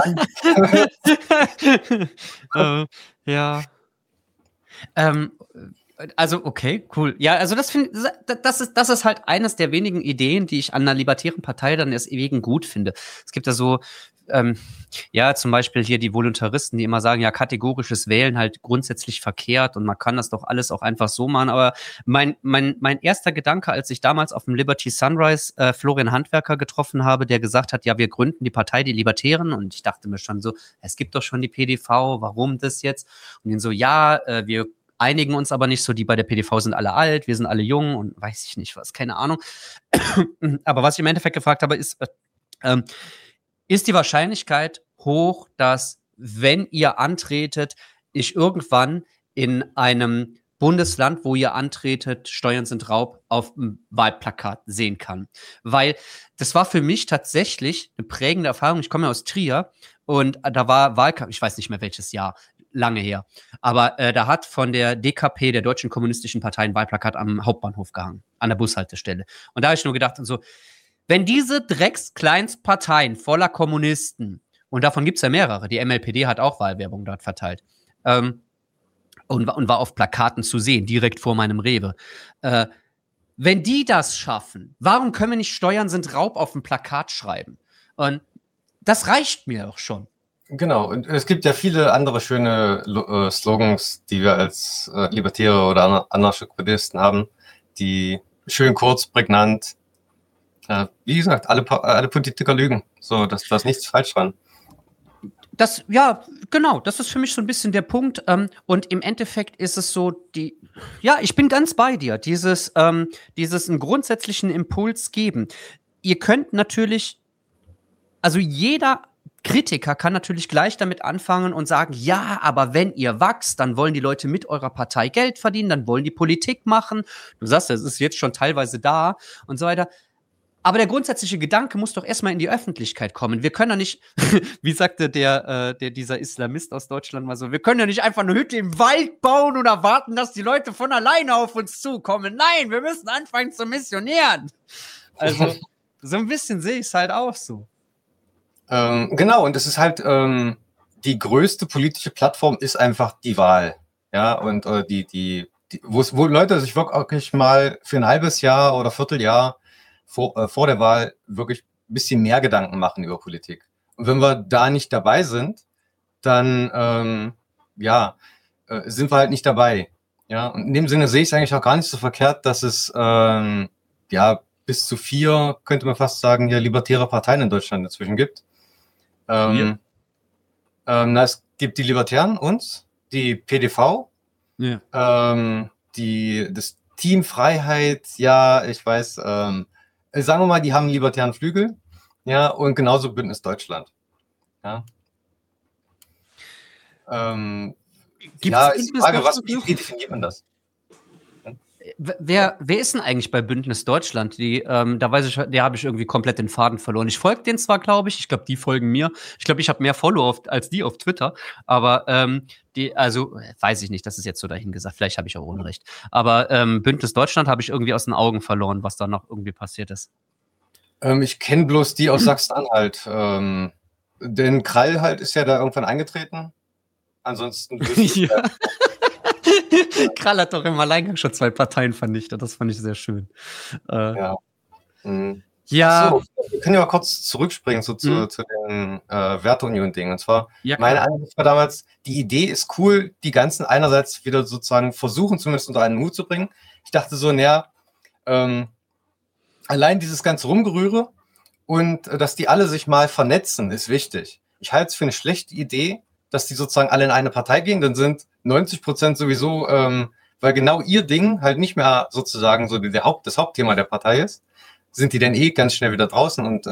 S2: ran.
S1: Ja. Also, okay, cool. Ja, also das ist halt eines der wenigen Ideen, die ich an einer libertären Partei dann deswegen gut finde. Es gibt da so, zum Beispiel hier die Voluntaristen, die immer sagen, ja, kategorisches Wählen halt grundsätzlich verkehrt und man kann das doch alles auch einfach so machen. Aber mein erster Gedanke, als ich damals auf dem Liberty Sunrise Florian Handwerker getroffen habe, der gesagt hat, ja, wir gründen die Partei die Libertären, und ich dachte mir schon so, es gibt doch schon die PDV, warum das jetzt? Und ihn so, ja, wir einigen uns aber nicht so, die bei der PDV sind alle alt, wir sind alle jung und weiß ich nicht was, keine Ahnung. Aber was ich im Endeffekt gefragt habe, ist die Wahrscheinlichkeit hoch, dass, wenn ihr antretet, ich irgendwann in einem Bundesland, wo ihr antretet, Steuern sind Raub, auf dem Wahlplakat sehen kann. Weil das war für mich tatsächlich eine prägende Erfahrung. Ich komme ja aus Trier und da war Wahlkampf, ich weiß nicht mehr welches Jahr, lange her. Aber da hat von der DKP, der Deutschen Kommunistischen Partei, ein Wahlplakat am Hauptbahnhof gehangen, an der Bushaltestelle. Und da habe ich nur gedacht, und so, wenn diese Dreckskleinstparteien voller Kommunisten, und davon gibt es ja mehrere, die MLPD hat auch Wahlwerbung dort verteilt, und war auf Plakaten zu sehen, direkt vor meinem Rewe. Wenn die das schaffen, warum können wir nicht Steuern sind Raub auf dem Plakat schreiben? Und das reicht mir doch schon.
S2: Genau, und es gibt ja viele andere schöne Slogans, die wir als Libertäre oder Anarcho-Kommunisten haben, die schön kurz, prägnant, wie gesagt, alle Politiker lügen, so, dass da ist nichts falsch dran.
S1: Ja, genau, das ist für mich so ein bisschen der Punkt. Und im Endeffekt ist es so, ich bin ganz bei dir, dieses einen grundsätzlichen Impuls geben. Ihr könnt natürlich, also jeder, Kritiker kann natürlich gleich damit anfangen und sagen, ja, aber wenn ihr wachst, dann wollen die Leute mit eurer Partei Geld verdienen, dann wollen die Politik machen. Du sagst, das ist jetzt schon teilweise da und so weiter. Aber der grundsätzliche Gedanke muss doch erstmal in die Öffentlichkeit kommen. Wir können ja nicht, wie sagte dieser Islamist aus Deutschland mal so, wir können ja nicht einfach eine Hütte im Wald bauen und erwarten, dass die Leute von alleine auf uns zukommen. Nein, wir müssen anfangen zu missionieren. Also, so ein bisschen sehe ich es halt auch so.
S2: Genau, und es ist halt die größte politische Plattform ist einfach die Wahl. Ja, und wo Leute sich wirklich mal für ein halbes Jahr oder Vierteljahr vor der Wahl wirklich ein bisschen mehr Gedanken machen über Politik. Und wenn wir da nicht dabei sind, dann sind wir halt nicht dabei. Ja, und in dem Sinne sehe ich es eigentlich auch gar nicht so verkehrt, dass es bis zu 4, könnte man fast sagen, hier libertäre Parteien in Deutschland inzwischen gibt. Es gibt die Libertären, uns, die PDV, das Team Freiheit, ja, ich weiß, sagen wir mal, die haben einen libertären Flügel, ja, und genauso Bündnis Deutschland. Ja. Ist die Frage, wie definiert man das?
S1: Wer ist denn eigentlich bei Bündnis Deutschland? Da weiß ich, der habe ich irgendwie komplett den Faden verloren. Ich folge denen zwar, glaube ich. Ich glaube, die folgen mir. Ich glaube, ich habe mehr Follower als die auf Twitter. Aber weiß ich nicht, das ist jetzt so dahingesagt. Vielleicht habe ich auch Unrecht. Aber Bündnis Deutschland habe ich irgendwie aus den Augen verloren, was da noch irgendwie passiert ist.
S2: Ich kenne bloß die aus Sachsen-Anhalt. Denn Krall halt ist ja da irgendwann eingetreten. Ansonsten
S1: ja. Krall hat doch im Alleingang schon 2 Parteien vernichtet. Das fand ich sehr schön.
S2: Ja.
S1: Ja.
S2: So, wir können ja mal kurz zurückspringen zu den Werteunion-Dingen. Und zwar, meine Ansicht war damals, die Idee ist cool, die ganzen einerseits wieder sozusagen versuchen, zumindest unter einen Hut zu bringen. Ich dachte so, allein dieses ganze Rumgerühre und dass die alle sich mal vernetzen, ist wichtig. Ich halte es für eine schlechte Idee, dass die sozusagen alle in eine Partei gehen, dann sind 90% sowieso, weil genau ihr Ding halt nicht mehr sozusagen so das Hauptthema der Partei ist, sind die dann ganz schnell wieder draußen und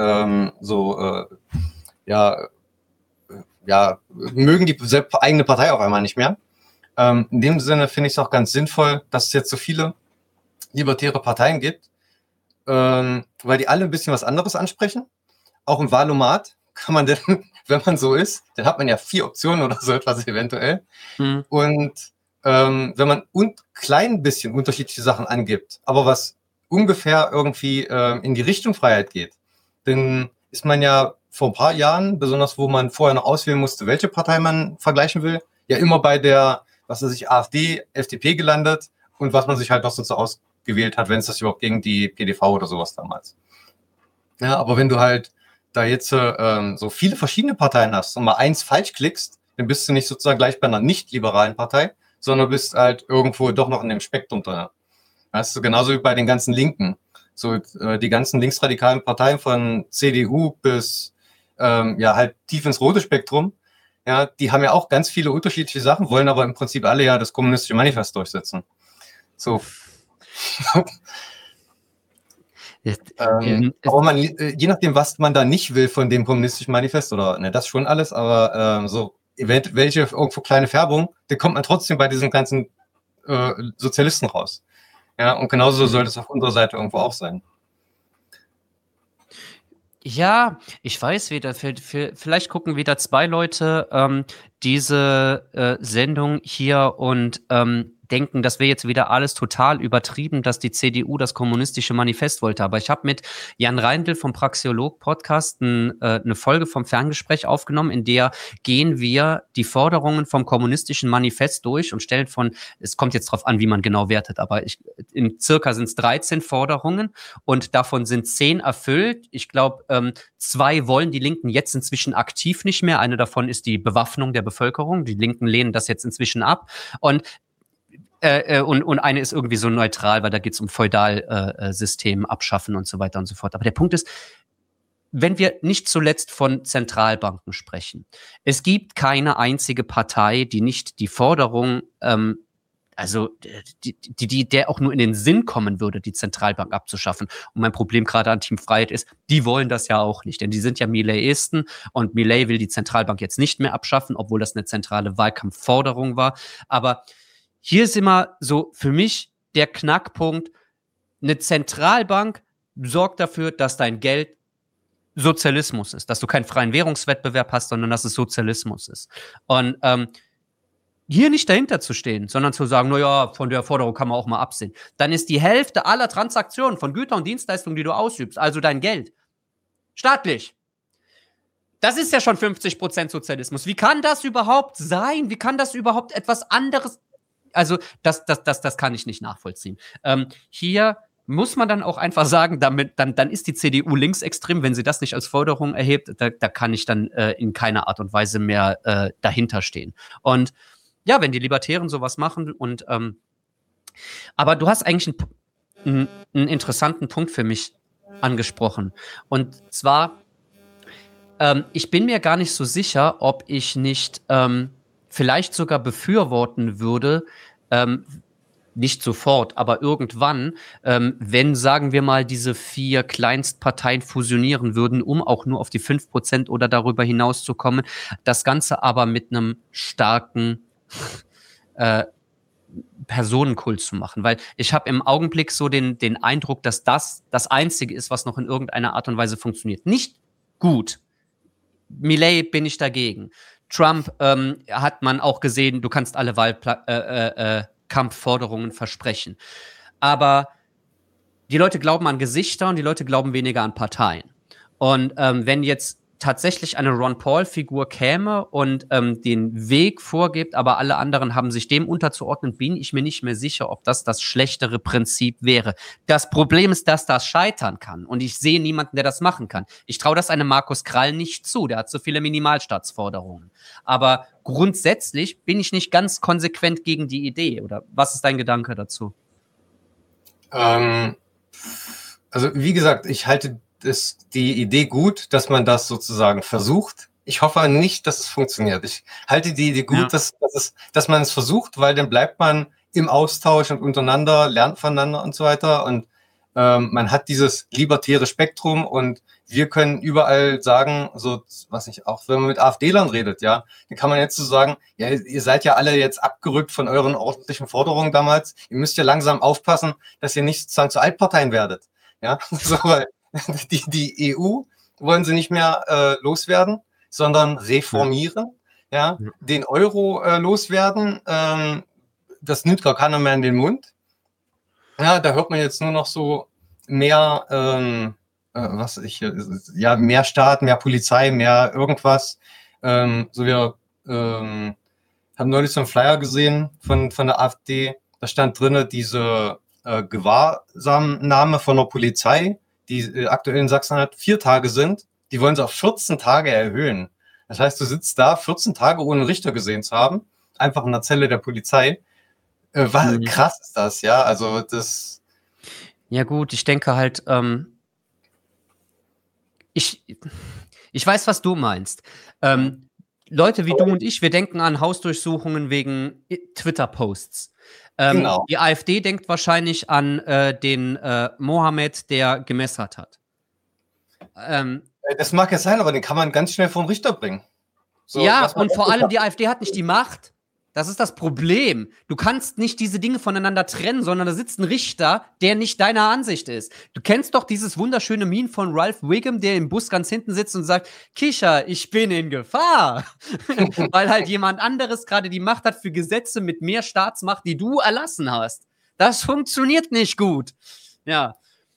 S2: mögen die eigene Partei auf einmal nicht mehr. In dem Sinne finde ich es auch ganz sinnvoll, dass es jetzt so viele libertäre Parteien gibt, weil die alle ein bisschen was anderes ansprechen. Auch im Wahlomat kann man denn, wenn man so ist, dann hat man ja 4 Optionen oder so etwas eventuell. Und wenn man klein bisschen unterschiedliche Sachen angibt, aber was ungefähr irgendwie in die Richtung Freiheit geht, dann ist man ja vor ein paar Jahren, besonders wo man vorher noch auswählen musste, welche Partei man vergleichen will, ja immer bei der, AfD, FDP gelandet und was man sich halt noch so ausgewählt hat, wenn es das überhaupt gegen die PDV oder sowas damals. Ja, aber wenn du halt da jetzt so viele verschiedene Parteien hast und mal eins falsch klickst, dann bist du nicht sozusagen gleich bei einer nicht-liberalen Partei, sondern bist halt irgendwo doch noch in dem Spektrum drin. Das ist genauso wie bei den ganzen Linken. So die ganzen linksradikalen Parteien von CDU bis halt tief ins rote Spektrum, ja, die haben ja auch ganz viele unterschiedliche Sachen, wollen aber im Prinzip alle ja das kommunistische Manifest durchsetzen. So. Aber je nachdem, was man da nicht will von dem kommunistischen Manifest, oder das schon alles, aber welche irgendwo kleine Färbung, da kommt man trotzdem bei diesen ganzen Sozialisten raus. Ja, und genauso sollte es auf unserer Seite irgendwo auch sein.
S1: Ja, ich weiß wieder, vielleicht gucken wieder 2 Leute diese Sendung hier und denken, das wäre jetzt wieder alles total übertrieben, dass die CDU das kommunistische Manifest wollte. Aber ich habe mit Jan Reindl vom Praxeolog-Podcast eine Folge vom Ferngespräch aufgenommen, in der gehen wir die Forderungen vom kommunistischen Manifest durch und stellen es kommt jetzt drauf an, wie man genau wertet, aber in circa sind es 13 Forderungen und davon sind 10 erfüllt. Ich glaube, 2 wollen die Linken jetzt inzwischen aktiv nicht mehr. Eine davon ist die Bewaffnung der Bevölkerung. Die Linken lehnen das jetzt inzwischen ab. Und eine ist irgendwie so neutral, weil da geht es um Feudalsystem abschaffen und so weiter und so fort. Aber der Punkt ist, wenn wir nicht zuletzt von Zentralbanken sprechen, es gibt keine einzige Partei, die nicht die Forderung also der auch nur in den Sinn kommen würde, die Zentralbank abzuschaffen. Und mein Problem gerade an Team Freiheit ist, die wollen das ja auch nicht, denn die sind ja Milei-Isten und Milei will die Zentralbank jetzt nicht mehr abschaffen, obwohl das eine zentrale Wahlkampfforderung war. Aber hier ist immer so für mich der Knackpunkt, eine Zentralbank sorgt dafür, dass dein Geld Sozialismus ist, dass du keinen freien Währungswettbewerb hast, sondern dass es Sozialismus ist. Und hier nicht dahinter zu stehen, sondern zu sagen, naja, von der Forderung kann man auch mal absehen. Dann ist die Hälfte aller Transaktionen von Gütern und Dienstleistungen, die du ausübst, also dein Geld, staatlich. Das ist ja schon 50% Sozialismus. Wie kann das überhaupt sein? Wie kann das überhaupt etwas anderes? Also, das kann ich nicht nachvollziehen. Hier muss man dann auch einfach sagen, dann ist die CDU linksextrem, wenn sie das nicht als Forderung erhebt, da kann ich dann in keiner Art und Weise mehr dahinter stehen. Und ja, wenn die Libertären sowas machen und aber du hast eigentlich einen interessanten Punkt für mich angesprochen. Und zwar, ich bin mir gar nicht so sicher, ob ich nicht vielleicht sogar befürworten würde, nicht sofort, aber irgendwann, wenn, sagen wir mal, diese 4 Kleinstparteien fusionieren würden, um auch nur auf die 5% oder darüber hinaus zu kommen, das Ganze aber mit einem starken Personenkult zu machen, weil ich habe im Augenblick so den Eindruck, dass das Einzige ist, was noch in irgendeiner Art und Weise funktioniert. Nicht gut. Milei bin ich dagegen. Trump hat man auch gesehen, du kannst alle Wahlkampfforderungen versprechen. Aber die Leute glauben an Gesichter und die Leute glauben weniger an Parteien. Und wenn jetzt tatsächlich eine Ron Paul-Figur käme und den Weg vorgibt, aber alle anderen haben sich dem unterzuordnen, bin ich mir nicht mehr sicher, ob das schlechtere Prinzip wäre. Das Problem ist, dass das scheitern kann und ich sehe niemanden, der das machen kann. Ich traue das einem Markus Krall nicht zu, der hat so viele Minimalstaatsforderungen. Aber grundsätzlich bin ich nicht ganz konsequent gegen die Idee. Oder was ist dein Gedanke dazu?
S2: Also wie gesagt, ich halte die Idee gut, dass man das sozusagen versucht. Ich hoffe nicht, dass es funktioniert. Ich halte die Idee gut, dass man es versucht, weil dann bleibt man im Austausch und untereinander, lernt voneinander und so weiter. Und man hat dieses libertäre Spektrum und wir können überall sagen, so, was ich auch, wenn man mit AfDlern redet, ja, dann kann man jetzt so sagen, ja, ihr seid ja alle jetzt abgerückt von euren ordentlichen Forderungen damals. Ihr müsst ja langsam aufpassen, dass ihr nicht sozusagen zu Altparteien werdet. Ja, so, weil die EU wollen sie nicht mehr loswerden, sondern reformieren, ja, den Euro loswerden, das nimmt gar keiner mehr in den Mund. Ja, da hört man jetzt nur noch so mehr, mehr Staat, mehr Polizei, mehr irgendwas. So wir haben neulich so einen Flyer gesehen von der AfD, da stand drinne diese Gewahrsamnahme von der Polizei, die aktuell in Sachsen-Anhalt 4 Tage sind, die wollen sie auf 14 Tage erhöhen. Das heißt, du sitzt da 14 Tage ohne einen Richter gesehen zu haben, einfach in der Zelle der Polizei. Krass ist das, ja, also das...
S1: Ja gut, ich denke halt, ich weiß, was du meinst. Leute wie du und ich, wir denken an Hausdurchsuchungen wegen Twitter-Posts. Genau. Die AfD denkt wahrscheinlich an den Mohammed, der gemessert hat.
S2: Das mag ja sein, aber den kann man ganz schnell vor den Richter bringen.
S1: So, ja, und vor allem die AfD hat nicht die Macht. Das ist das Problem. Du kannst nicht diese Dinge voneinander trennen, sondern da sitzt ein Richter, der nicht deiner Ansicht ist. Du kennst doch dieses wunderschöne Meme von Ralph Wiggum, der im Bus ganz hinten sitzt und sagt, Kicher, ich bin in Gefahr. Weil halt jemand anderes gerade die Macht hat für Gesetze mit mehr Staatsmacht, die du erlassen hast. Das funktioniert nicht gut. Ja.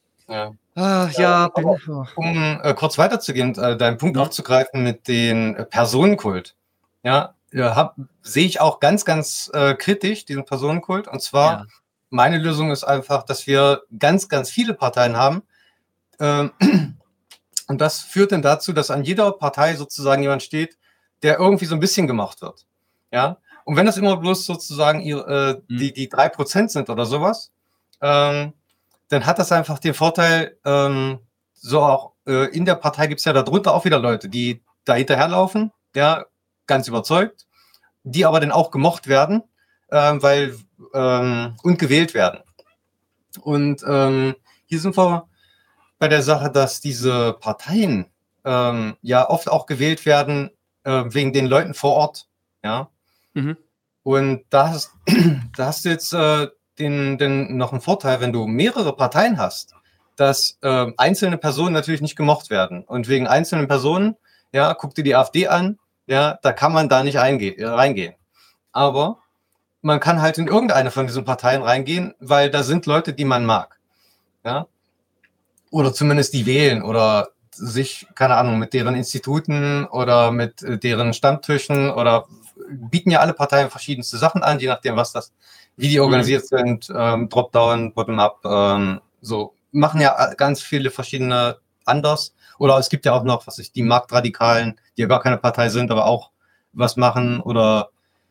S2: Um kurz weiterzugehen, deinen Punkt aufzugreifen mit den Personenkult. Ja, sehe ich auch ganz, ganz kritisch, diesen Personenkult. Und zwar, meine Lösung ist einfach, dass wir ganz, ganz viele Parteien haben. Und das führt dann dazu, dass an jeder Partei sozusagen jemand steht, der irgendwie so ein bisschen gemacht wird. Ja, und wenn das immer bloß sozusagen die 3% sind oder sowas, dann hat das einfach den Vorteil, so auch in der Partei gibt es ja darunter auch wieder Leute, die da hinterherlaufen, ja, ganz überzeugt, die aber dann auch gemocht werden, weil und gewählt werden. Und hier sind wir bei der Sache, dass diese Parteien ja oft auch gewählt werden wegen den Leuten vor Ort. Ja.
S1: Mhm.
S2: Und da hast du jetzt noch einen Vorteil, wenn du mehrere Parteien hast, dass einzelne Personen natürlich nicht gemocht werden. Und wegen einzelnen Personen, ja, guck dir die AfD an, ja, da kann man da nicht reingehen. Aber man kann halt in irgendeine von diesen Parteien reingehen, weil da sind Leute, die man mag. Ja? Oder zumindest die wählen oder sich, keine Ahnung, mit deren Instituten oder mit deren Stammtischen oder bieten ja alle Parteien verschiedenste Sachen an, je nachdem, wie die organisiert sind, Dropdown, Bottom-up, so machen ja ganz viele verschiedene anders. Oder es gibt ja auch noch, die Marktradikalen, die ja gar keine Partei sind, aber auch was machen oder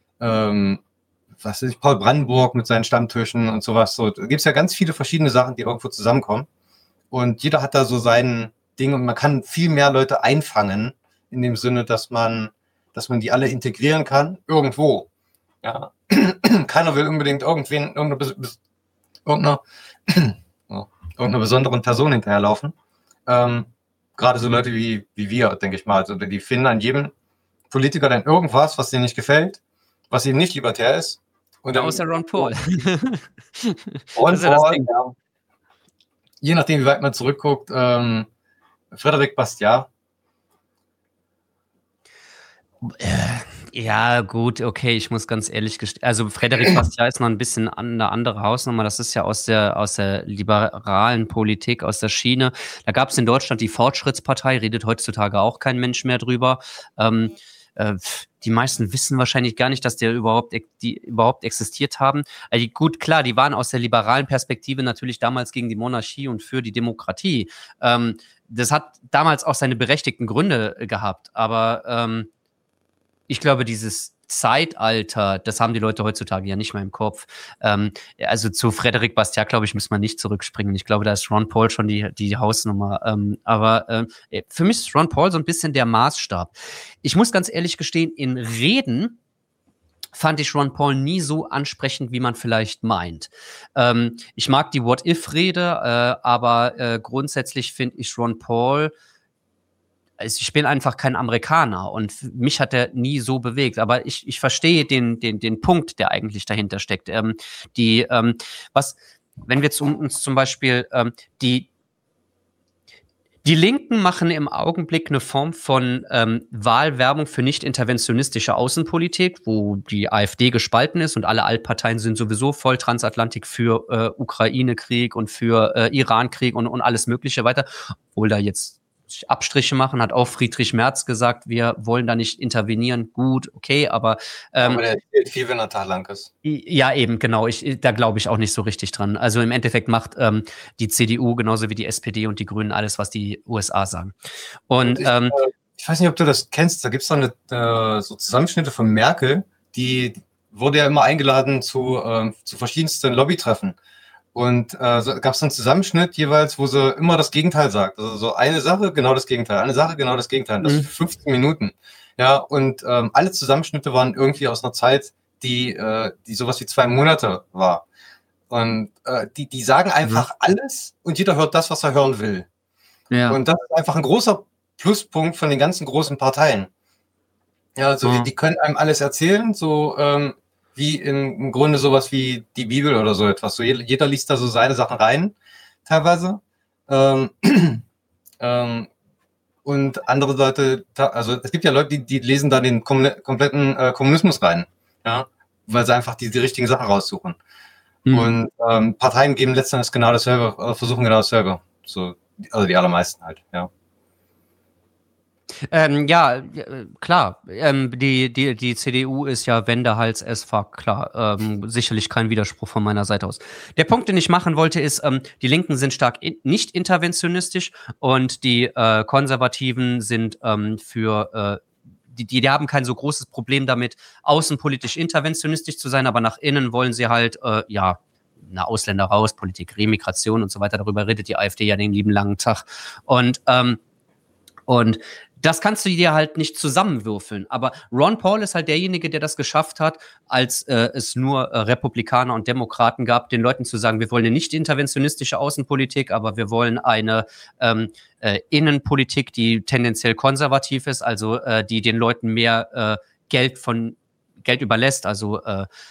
S2: Paul Brandenburg mit seinen Stammtischen und sowas. So, da gibt es ja ganz viele verschiedene Sachen, die irgendwo zusammenkommen. Und jeder hat da so sein Ding und man kann viel mehr Leute einfangen, in dem Sinne, dass man die alle integrieren kann, irgendwo. Ja. Keiner will unbedingt irgendeiner besonderen Person hinterherlaufen. Gerade so Leute wie wir, denke ich mal. Also die finden an jedem Politiker dann irgendwas, was denen nicht gefällt, was eben nicht libertär ist.
S1: Und dann, außer Ron Paul.
S2: Ron Paul, ja. Je nachdem, wie weit man zurückguckt, Frédéric Bastiat.
S1: Ja, gut, okay, ich muss ganz ehrlich gestehen, also Frédéric Bastiat ist noch ein bisschen eine andere Hausnummer, das ist ja aus der liberalen Politik, aus der Schiene. Da gab es in Deutschland die Fortschrittspartei, redet heutzutage auch kein Mensch mehr drüber. Die meisten wissen wahrscheinlich gar nicht, dass die überhaupt existiert haben. Also gut, klar, die waren aus der liberalen Perspektive natürlich damals gegen die Monarchie und für die Demokratie. Das hat damals auch seine berechtigten Gründe gehabt, aber ich glaube, dieses Zeitalter, das haben die Leute heutzutage ja nicht mehr im Kopf. Also zu Frédéric Bastiat, glaube ich, muss man nicht zurückspringen. Ich glaube, da ist Ron Paul schon die Hausnummer. Aber für mich ist Ron Paul so ein bisschen der Maßstab. Ich muss ganz ehrlich gestehen, in Reden fand ich Ron Paul nie so ansprechend, wie man vielleicht meint. Ich mag die What-If-Rede, aber grundsätzlich finde ich Ron Paul, ich bin einfach kein Amerikaner und mich hat er nie so bewegt. Aber ich verstehe den Punkt, der eigentlich dahinter steckt. Wenn wir jetzt uns zum Beispiel die Linken machen im Augenblick eine Form von Wahlwerbung für nicht interventionistische Außenpolitik, wo die AfD gespalten ist und alle Altparteien sind sowieso voll Transatlantik für Ukraine-Krieg und für Iran-Krieg und alles Mögliche weiter. Obwohl da jetzt Abstriche machen, hat auch Friedrich Merz gesagt, wir wollen da nicht intervenieren. Gut, okay, aber
S2: der spielt viel, wenn er tagelang ist.
S1: Ja, eben, genau. Da glaube ich auch nicht so richtig dran. Also im Endeffekt macht die CDU genauso wie die SPD und die Grünen alles, was die USA sagen. Und
S2: ich weiß nicht, ob du das kennst, da gibt es so Zusammenschnitte von Merkel, die wurde ja immer eingeladen zu verschiedensten Lobbytreffen. Und so gab es einen Zusammenschnitt jeweils, wo sie immer das Gegenteil sagt. Also so eine Sache, genau das Gegenteil, eine Sache, genau das Gegenteil. Das für 15 Minuten. Ja, und alle Zusammenschnitte waren irgendwie aus einer Zeit, die sowas wie 2 Monate war. Und die sagen einfach alles und jeder hört das, was er hören will. Ja. Und das ist einfach ein großer Pluspunkt von den ganzen großen Parteien. Ja, also die können einem alles erzählen, so wie im Grunde sowas wie die Bibel oder so etwas. So jeder liest da so seine Sachen rein, teilweise. Und andere Leute, also es gibt ja Leute, die lesen da den kompletten Kommunismus rein, ja, weil sie einfach die richtigen Sachen raussuchen. Und Parteien geben letztendlich genau dasselbe, versuchen genau dasselbe. So, also die allermeisten halt, ja.
S1: Ja, klar. Die CDU ist ja Wendehals as fuck, klar. Sicherlich kein Widerspruch von meiner Seite aus. Der Punkt, den ich machen wollte, ist, die Linken sind stark nicht interventionistisch und die Konservativen sind die haben kein so großes Problem damit, außenpolitisch interventionistisch zu sein, aber nach innen wollen sie halt, eine Ausländer raus, Politik, Remigration und so weiter. Darüber redet die AfD ja den lieben langen Tag. Und das kannst du dir halt nicht zusammenwürfeln. Aber Ron Paul ist halt derjenige, der das geschafft hat, als es nur Republikaner und Demokraten gab, den Leuten zu sagen, wir wollen eine nicht interventionistische Außenpolitik, aber wir wollen eine Innenpolitik, die tendenziell konservativ ist, also die den Leuten mehr Geld überlässt, also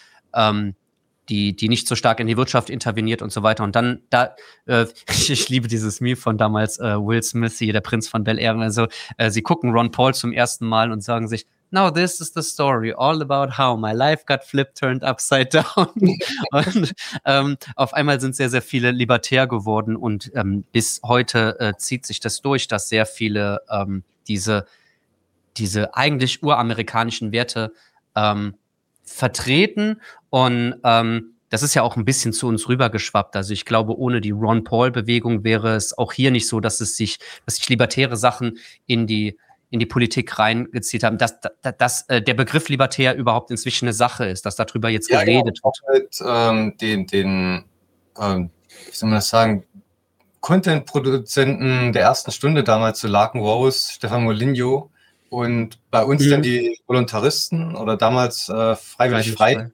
S1: die nicht so stark in die Wirtschaft interveniert und so weiter. Und dann, ich liebe dieses Meme von damals Will Smith, der Prinz von Bel-Air. Also sie gucken Ron Paul zum ersten Mal und sagen sich, now this is the story, all about how my life got flipped, turned upside down. Und auf einmal sind sehr, sehr viele libertär geworden und bis heute zieht sich das durch, dass sehr viele diese eigentlich uramerikanischen Werte vertreten und das ist ja auch ein bisschen zu uns rübergeschwappt. Also ich glaube, ohne die Ron Paul-Bewegung wäre es auch hier nicht so, dass sich libertäre Sachen in die Politik reingezielt haben, dass der Begriff libertär überhaupt inzwischen eine Sache ist, dass darüber jetzt geredet wird.
S2: Mit wie soll man das sagen, Content-Produzenten der ersten Stunde damals, so Larken Rose, Stefan Molyneux und bei uns dann die Voluntaristen oder damals Freiwillig Frei,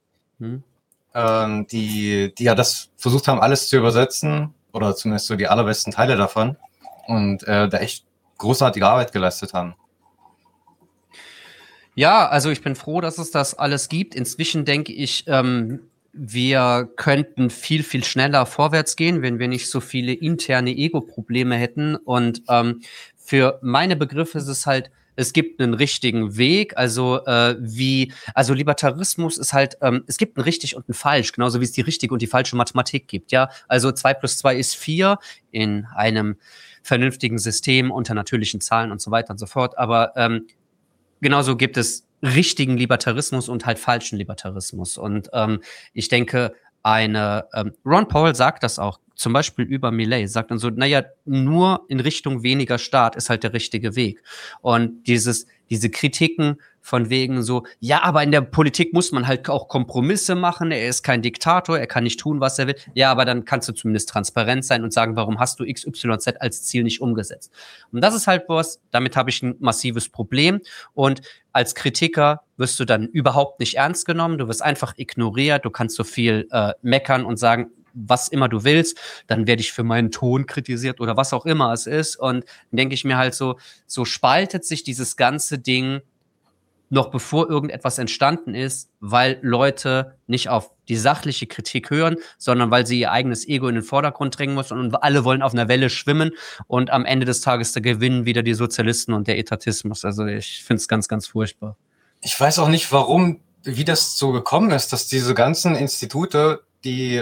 S2: die ja das versucht haben, alles zu übersetzen oder zumindest so die allerbesten Teile davon und da echt großartige Arbeit geleistet haben.
S1: Ja, also ich bin froh, dass es das alles gibt. Inzwischen denke ich, wir könnten viel, viel schneller vorwärts gehen, wenn wir nicht so viele interne Ego-Probleme hätten. Und für meine Begriffe ist es halt, es gibt einen richtigen Weg, also Libertarismus ist halt, es gibt ein richtig und ein falsch, genauso wie es die richtige und die falsche Mathematik gibt, ja. Also 2 + 2 ist 4 in einem vernünftigen System unter natürlichen Zahlen und so weiter und so fort. Aber genauso gibt es richtigen Libertarismus und halt falschen Libertarismus. Und ich denke, Ron Paul sagt das auch, zum Beispiel über Milei, sagt dann so, naja, nur in Richtung weniger Staat ist halt der richtige Weg. Und diese Kritiken von wegen so, ja, aber in der Politik muss man halt auch Kompromisse machen, er ist kein Diktator, er kann nicht tun, was er will. Ja, aber dann kannst du zumindest transparent sein und sagen, warum hast du XYZ als Ziel nicht umgesetzt? Und das ist halt was, damit habe ich ein massives Problem. Und als Kritiker wirst du dann überhaupt nicht ernst genommen, du wirst einfach ignoriert, du kannst so viel meckern und sagen, was immer du willst, dann werde ich für meinen Ton kritisiert oder was auch immer es ist. Und dann denke ich mir halt so spaltet sich dieses ganze Ding noch bevor irgendetwas entstanden ist, weil Leute nicht auf die sachliche Kritik hören, sondern weil sie ihr eigenes Ego in den Vordergrund drängen müssen und alle wollen auf einer Welle schwimmen und am Ende des Tages da gewinnen wieder die Sozialisten und der Etatismus. Also ich finde es ganz, ganz furchtbar.
S2: Ich weiß auch nicht, wie das so gekommen ist, dass diese ganzen Institute, die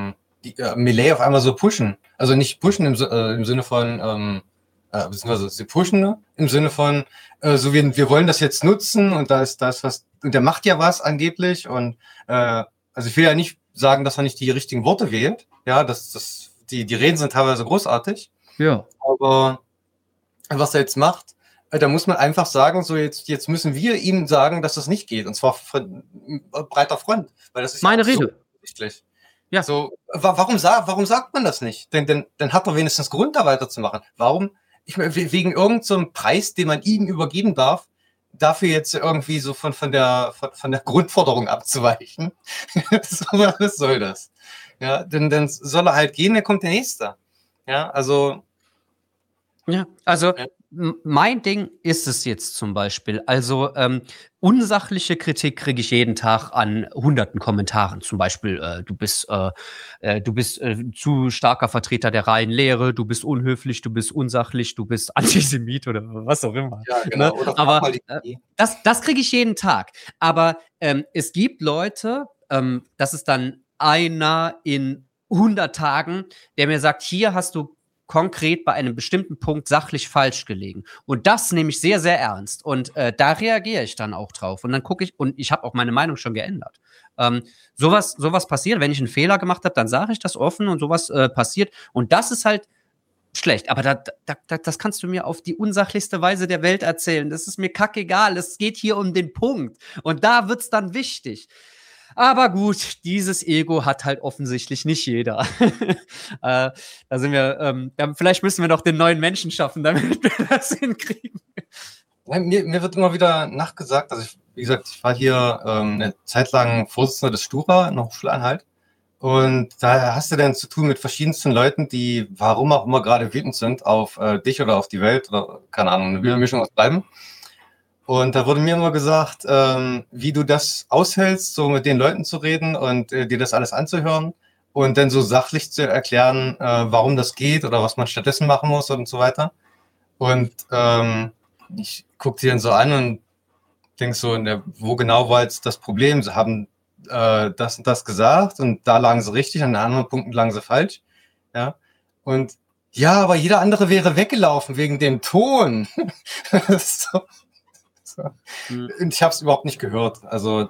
S2: Milei auf einmal so pushen. Also nicht pushen im Sinne von, beziehungsweise sie pushen im Sinne von, so wir wollen das jetzt nutzen und da ist was, und der macht ja was angeblich und also ich will ja nicht sagen, dass er nicht die richtigen Worte wählt. Ja, die Reden sind teilweise großartig.
S1: Ja.
S2: Aber was er jetzt macht, da muss man einfach sagen, so jetzt müssen wir ihm sagen, dass das nicht geht. Und zwar von breiter Front. Weil das ist
S1: meine
S2: ja
S1: Rede.
S2: So offensichtlich.
S1: Ja.
S2: So, warum sagt man das nicht? Denn hat er wenigstens Grund, da weiterzumachen. Warum? Ich meine, wegen irgendeinem so Preis, den man ihm übergeben darf, dafür jetzt irgendwie so von der Grundforderung abzuweichen. Was soll das? Ja, denn soll er halt gehen, dann kommt der Nächste. Ja, also.
S1: Ja, also mein Ding ist es jetzt zum Beispiel. Also unsachliche Kritik kriege ich jeden Tag an hunderten Kommentaren. Zum Beispiel, du bist zu starker Vertreter der reinen Lehre, du bist unhöflich, du bist unsachlich, du bist Antisemit oder was auch immer.
S2: Ja, genau.
S1: Ne? Aber das kriege ich jeden Tag. Aber es gibt Leute, das ist dann einer in 100 Tagen, der mir sagt, hier hast du konkret bei einem bestimmten Punkt sachlich falsch gelegen. Und das nehme ich sehr, sehr ernst. Und da reagiere ich dann auch drauf. Und dann gucke ich, und ich habe auch meine Meinung schon geändert. Sowas passiert, wenn ich einen Fehler gemacht habe, dann sage ich das offen und sowas passiert. Und das ist halt schlecht. Aber das kannst du mir auf die unsachlichste Weise der Welt erzählen. Das ist mir kackegal. Es geht hier um den Punkt. Und da wird's dann wichtig. Aber gut, dieses Ego hat halt offensichtlich nicht jeder. Da sind wir, vielleicht müssen wir noch den neuen Menschen schaffen, damit wir das hinkriegen.
S2: Mir wird immer wieder nachgesagt, also wie gesagt, ich war hier eine Zeit lang Vorsitzender des Stura in der Hochschulanhalt. Und da hast du dann zu tun mit verschiedensten Leuten, die warum auch immer gerade wütend sind auf dich oder auf die Welt oder keine Ahnung, eine Mischung aus beiden. Und da wurde mir immer gesagt, wie du das aushältst, so mit den Leuten zu reden und dir das alles anzuhören und dann so sachlich zu erklären, warum das geht oder was man stattdessen machen muss und so weiter. Und ich gucke die dann so an und denke so, ne, wo genau war jetzt das Problem? Sie haben das und das gesagt und da lagen sie richtig, an den anderen Punkten lagen sie falsch. Ja. Und ja, aber jeder andere wäre weggelaufen wegen dem Ton. so. Und ich habe es überhaupt nicht gehört. Also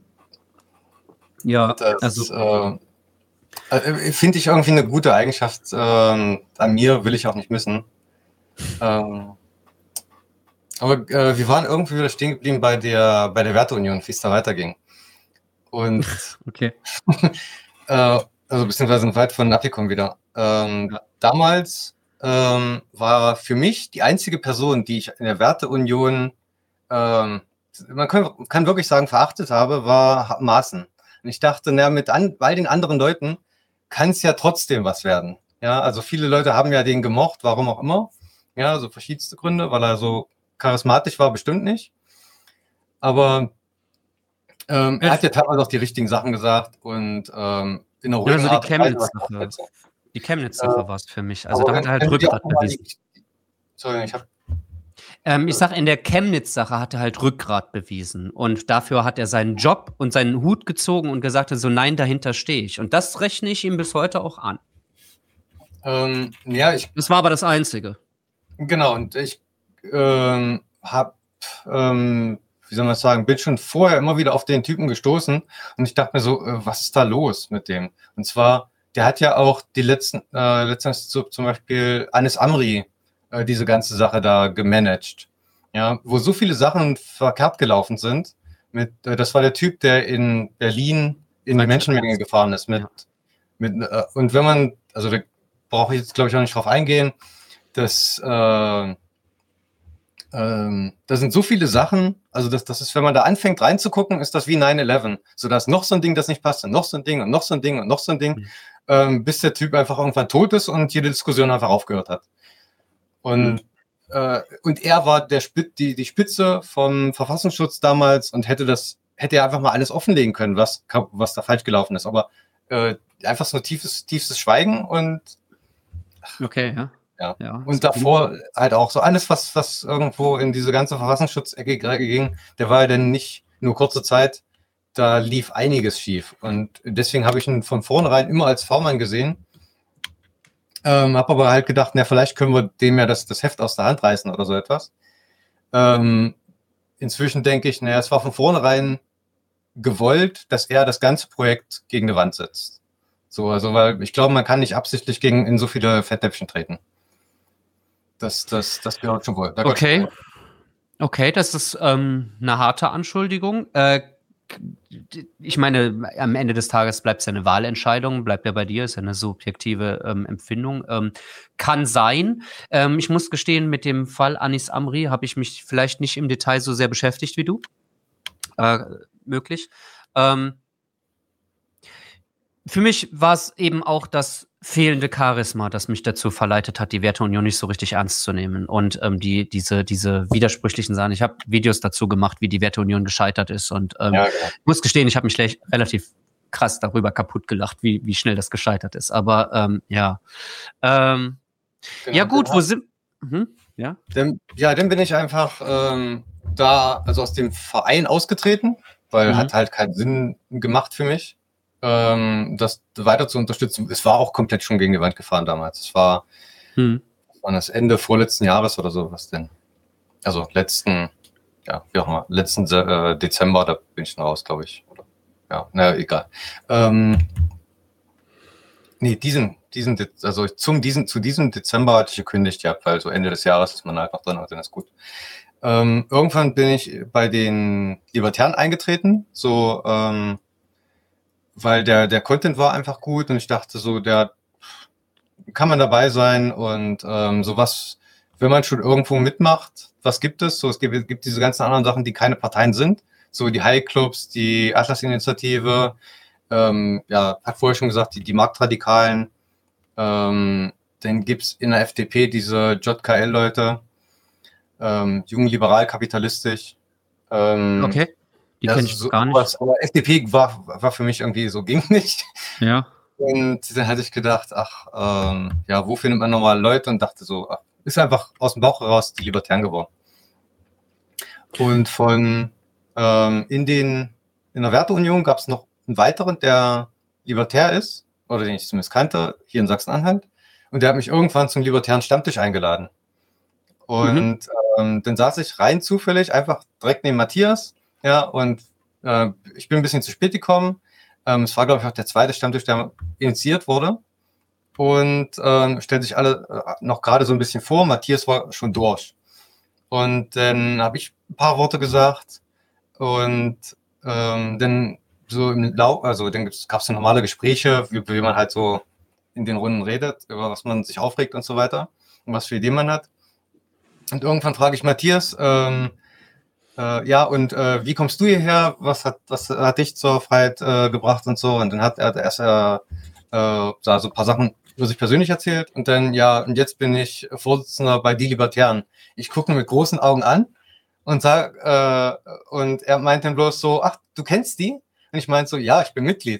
S1: Ja,
S2: das finde ich irgendwie eine gute Eigenschaft. An mir will ich auch nicht missen. Aber wir waren irgendwie wieder stehen geblieben bei der Werteunion, wie es da weiterging. Und
S1: okay.
S2: also beziehungsweise weit von Applicum wieder. Damals war für mich die einzige Person, die ich in der Werteunion, man kann wirklich sagen, verachtet habe, war Maaßen. Und ich dachte, na, mit all den anderen Leuten kann es ja trotzdem was werden. Ja, also viele Leute haben ja den gemocht, warum auch immer. Ja, so verschiedenste Gründe, weil er so charismatisch war, bestimmt nicht. Aber er hat ja teilweise auch die richtigen Sachen gesagt und in einer ruhigen
S1: also
S2: Art.
S1: Die Chemnitz-Sache war es für mich. Also da hat er halt Rückgrat bewiesen.
S2: Sorry,
S1: ich sag, in der Chemnitz-Sache hat er halt Rückgrat bewiesen. Und dafür hat er seinen Job und seinen Hut gezogen und gesagt, so nein, dahinter stehe ich. Und das rechne ich ihm bis heute auch an. Das war aber das Einzige.
S2: Genau, und ich habe, wie soll man sagen, bin schon vorher immer wieder auf den Typen gestoßen und ich dachte mir so, was ist da los mit dem? Und zwar, der hat ja auch die letztens zum Beispiel Anis Amri diese ganze Sache da gemanagt. Ja, wo so viele Sachen verkehrt gelaufen sind. Das war der Typ, der in Berlin in die Menschenmenge gefahren ist. Und wenn man, also da brauche ich jetzt glaube ich auch nicht drauf eingehen, da sind so viele Sachen, also das ist, wenn man da anfängt reinzugucken, ist das wie 9/11. So, da ist noch so ein Ding, das nicht passt, und noch so ein Ding und noch so ein Ding und noch so ein Ding, bis der Typ einfach irgendwann tot ist und jede Diskussion einfach aufgehört hat. Und er war die Spitze vom Verfassungsschutz damals und hätte er einfach mal alles offenlegen können, was da falsch gelaufen ist. Aber einfach so tiefstes Schweigen und
S1: okay,
S2: ja. Und davor halt auch so alles, was irgendwo in diese ganze Verfassungsschutzecke ging, der war ja dann nicht nur kurze Zeit, da lief einiges schief. Und deswegen habe ich ihn von vornherein immer als V-Mann gesehen. Habe aber halt gedacht, na, vielleicht können wir dem ja das Heft aus der Hand reißen oder so etwas. Inzwischen denke ich, naja, es war von vornherein gewollt, dass er das ganze Projekt gegen die Wand setzt. So, also, weil ich glaube, man kann nicht absichtlich in so viele Fettnäpfchen treten. Das gehört schon wohl.
S1: Okay, das ist eine harte Anschuldigung. Ich meine, am Ende des Tages bleibt es ja eine Wahlentscheidung, bleibt ja bei dir, ist ja eine subjektive Empfindung. Kann sein. Ich muss gestehen, mit dem Fall Anis Amri habe ich mich vielleicht nicht im Detail so sehr beschäftigt wie du. Möglich. Für mich war es eben auch das fehlende Charisma, das mich dazu verleitet hat, die Werteunion nicht so richtig ernst zu nehmen. Und diese widersprüchlichen Sachen. Ich habe Videos dazu gemacht, wie die Werteunion gescheitert ist. Und ich muss gestehen, ich habe mich relativ krass darüber kaputt gelacht, wie schnell das gescheitert ist. Aber ja. Genau, ja gut, wo sind... ja?
S2: Dann bin ich einfach also aus dem Verein ausgetreten, weil hat halt keinen Sinn gemacht für mich. Das weiter zu unterstützen. Es war auch komplett schon gegen die Wand gefahren damals. Es war das Ende vorletzten Jahres oder so, was denn? Also letzten Dezember, da bin ich dann raus, glaube ich. Oder, ja, naja, egal. Zu diesem Dezember hatte ich gekündigt, ja, weil so Ende des Jahres ist man halt noch drin, dann ist gut. Irgendwann bin ich bei den Libertären eingetreten, so weil der Content war einfach gut und ich dachte so, der kann man dabei sein und sowas wenn man schon irgendwo mitmacht, was gibt es? So, es gibt diese ganzen anderen Sachen, die keine Parteien sind. So die High-Clubs, die Atlas-Initiative, ja, hat vorher schon gesagt, die Marktradikalen. Dann gibt es in der FDP diese JKL-Leute, jung, liberal, kapitalistisch.
S1: Okay, die kenne ich
S2: so,
S1: gar nicht.
S2: aber FDP war für mich irgendwie so, ging nicht.
S1: Ja.
S2: Und dann hatte ich gedacht, ja, wo findet man normale Leute? Und dachte so, ist einfach aus dem Bauch heraus die Libertären geworden. Und in der Werteunion gab es noch einen weiteren, der libertär ist, oder den ich zumindest kannte, hier in Sachsen-Anhalt. Und der hat mich irgendwann zum libertären Stammtisch eingeladen. Und dann saß ich rein zufällig einfach direkt neben Matthias. Ja, und ich bin ein bisschen zu spät gekommen. Es war, glaube ich, auch der zweite Stammtisch, der initiiert wurde. Und stellten sich alle noch gerade so ein bisschen vor. Matthias war schon durch. Und dann habe ich ein paar Worte gesagt. Und dann so im also dann gab es so normale Gespräche, wie man halt so in den Runden redet, über was man sich aufregt und so weiter und was für Ideen man hat. Und irgendwann frage ich Matthias, ja, und wie kommst du hierher? Was hat dich zur Freiheit gebracht und so? Und dann hat er erst so ein paar Sachen über sich persönlich erzählt und dann, ja, und jetzt bin ich Vorsitzender bei Die Libertären. Ich gucke ihn mit großen Augen an und und er meint dann bloß so, ach, du kennst die? Und ich meinte so, ja, ich bin Mitglied.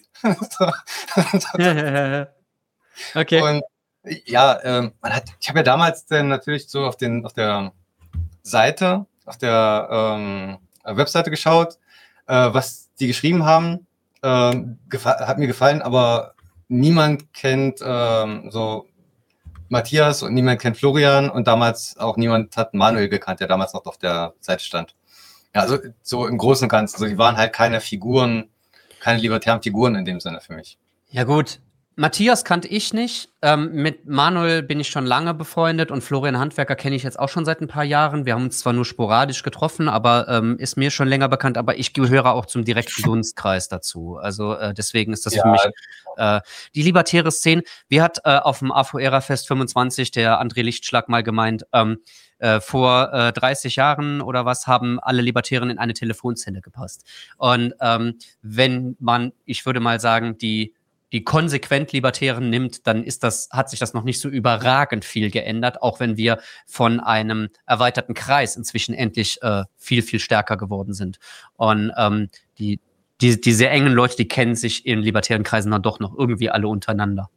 S1: Okay.
S2: Und ja, ich habe ja damals dann natürlich so auf der Seite, auf der Webseite geschaut, was die geschrieben haben, hat mir gefallen, aber niemand kennt so Matthias und niemand kennt Florian und damals auch niemand hat Manuel gekannt, der damals noch auf der Seite stand. Ja, also so im Großen und Ganzen, so, die waren halt keine Figuren, keine libertären Figuren in dem Sinne für mich.
S1: Ja gut, Matthias kannte ich nicht. Mit Manuel bin ich schon lange befreundet und Florian Handwerker kenne ich jetzt auch schon seit ein paar Jahren. Wir haben uns zwar nur sporadisch getroffen, aber ist mir schon länger bekannt, aber ich gehöre auch zum direkten Dunstkreis dazu. Also deswegen ist das für mich die libertäre Szene. Wie hat auf dem AFO-Ära-Fest 25 der André Lichtschlag mal gemeint, vor 30 Jahren oder was haben alle Libertären in eine Telefonzelle gepasst. Und wenn man, ich würde mal sagen, die konsequent Libertären nimmt, dann hat sich das noch nicht so überragend viel geändert, auch wenn wir von einem erweiterten Kreis inzwischen endlich viel, viel stärker geworden sind. Und die sehr engen Leute, die kennen sich in libertären Kreisen dann doch noch irgendwie alle untereinander.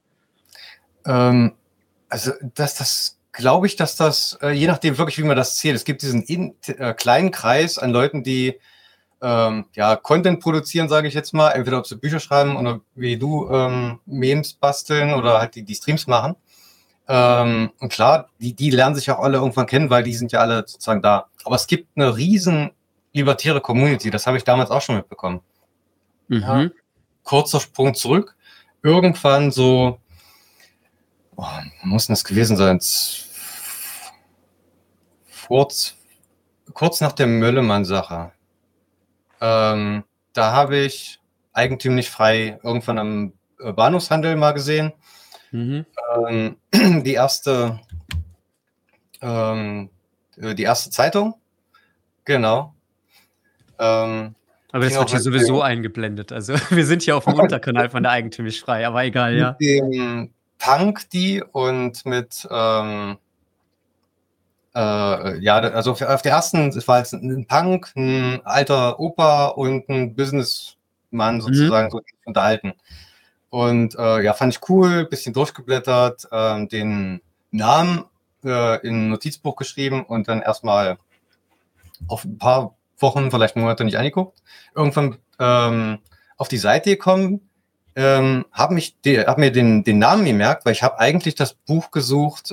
S2: Also das glaube ich, dass das, je nachdem wirklich, wie man das zählt, es gibt diesen kleinen Kreis an Leuten, die ja, Content produzieren, sage ich jetzt mal, entweder ob sie Bücher schreiben oder wie du Memes basteln oder halt die Streams machen. Und klar, die lernen sich auch alle irgendwann kennen, weil die sind ja alle sozusagen da. Aber es gibt eine riesen libertäre Community, das habe ich damals auch schon mitbekommen.
S1: Mhm.
S2: Ja, kurzer Sprung zurück. Irgendwann so, muss das gewesen sein, kurz nach der Möllemann-Sache. Da habe ich eigentümlich frei irgendwann am Bahnhofshandel mal gesehen.
S1: Mhm.
S2: Die erste Zeitung. Genau.
S1: Aber das wird hier sowieso eingeblendet. Also wir sind hier auf dem Unterkanal von der Eigentümlich frei, aber egal, ja.
S2: Mit dem Punk und mit ja, also auf der ersten, es war jetzt ein Punk, ein alter Opa und ein Businessmann sozusagen, so unterhalten. Und ja, fand ich cool, bisschen durchgeblättert, den Namen in ein Notizbuch geschrieben und dann erstmal auf ein paar Wochen, vielleicht Monate nicht angeguckt. Irgendwann auf die Seite gekommen, hab mir den Namen gemerkt, weil ich habe eigentlich das Buch gesucht,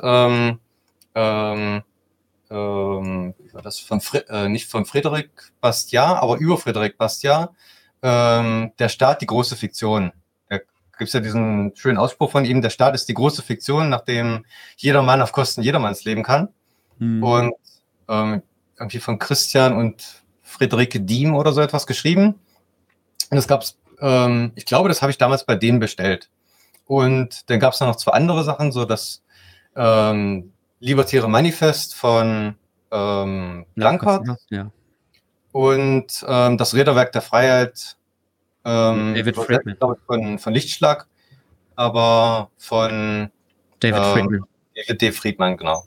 S2: das nicht von Frédéric Bastiat, aber über Frédéric Bastiat, der Staat, die große Fiktion. Da gibt es ja diesen schönen Ausspruch von ihm, der Staat ist die große Fiktion, nachdem jeder Mann auf Kosten jedermanns leben kann. Und irgendwie von Christian und Friederike Diem oder so etwas geschrieben. Und es gab ich glaube, das habe ich damals bei denen bestellt. Und dann gab es noch zwei andere Sachen, so dass Libertäre Manifest von Blankhardt
S1: Ja.
S2: und das Räderwerk der Freiheit
S1: David Friedman.
S2: Von Lichtschlag, aber von
S1: David Friedman.
S2: David D. Friedman, genau.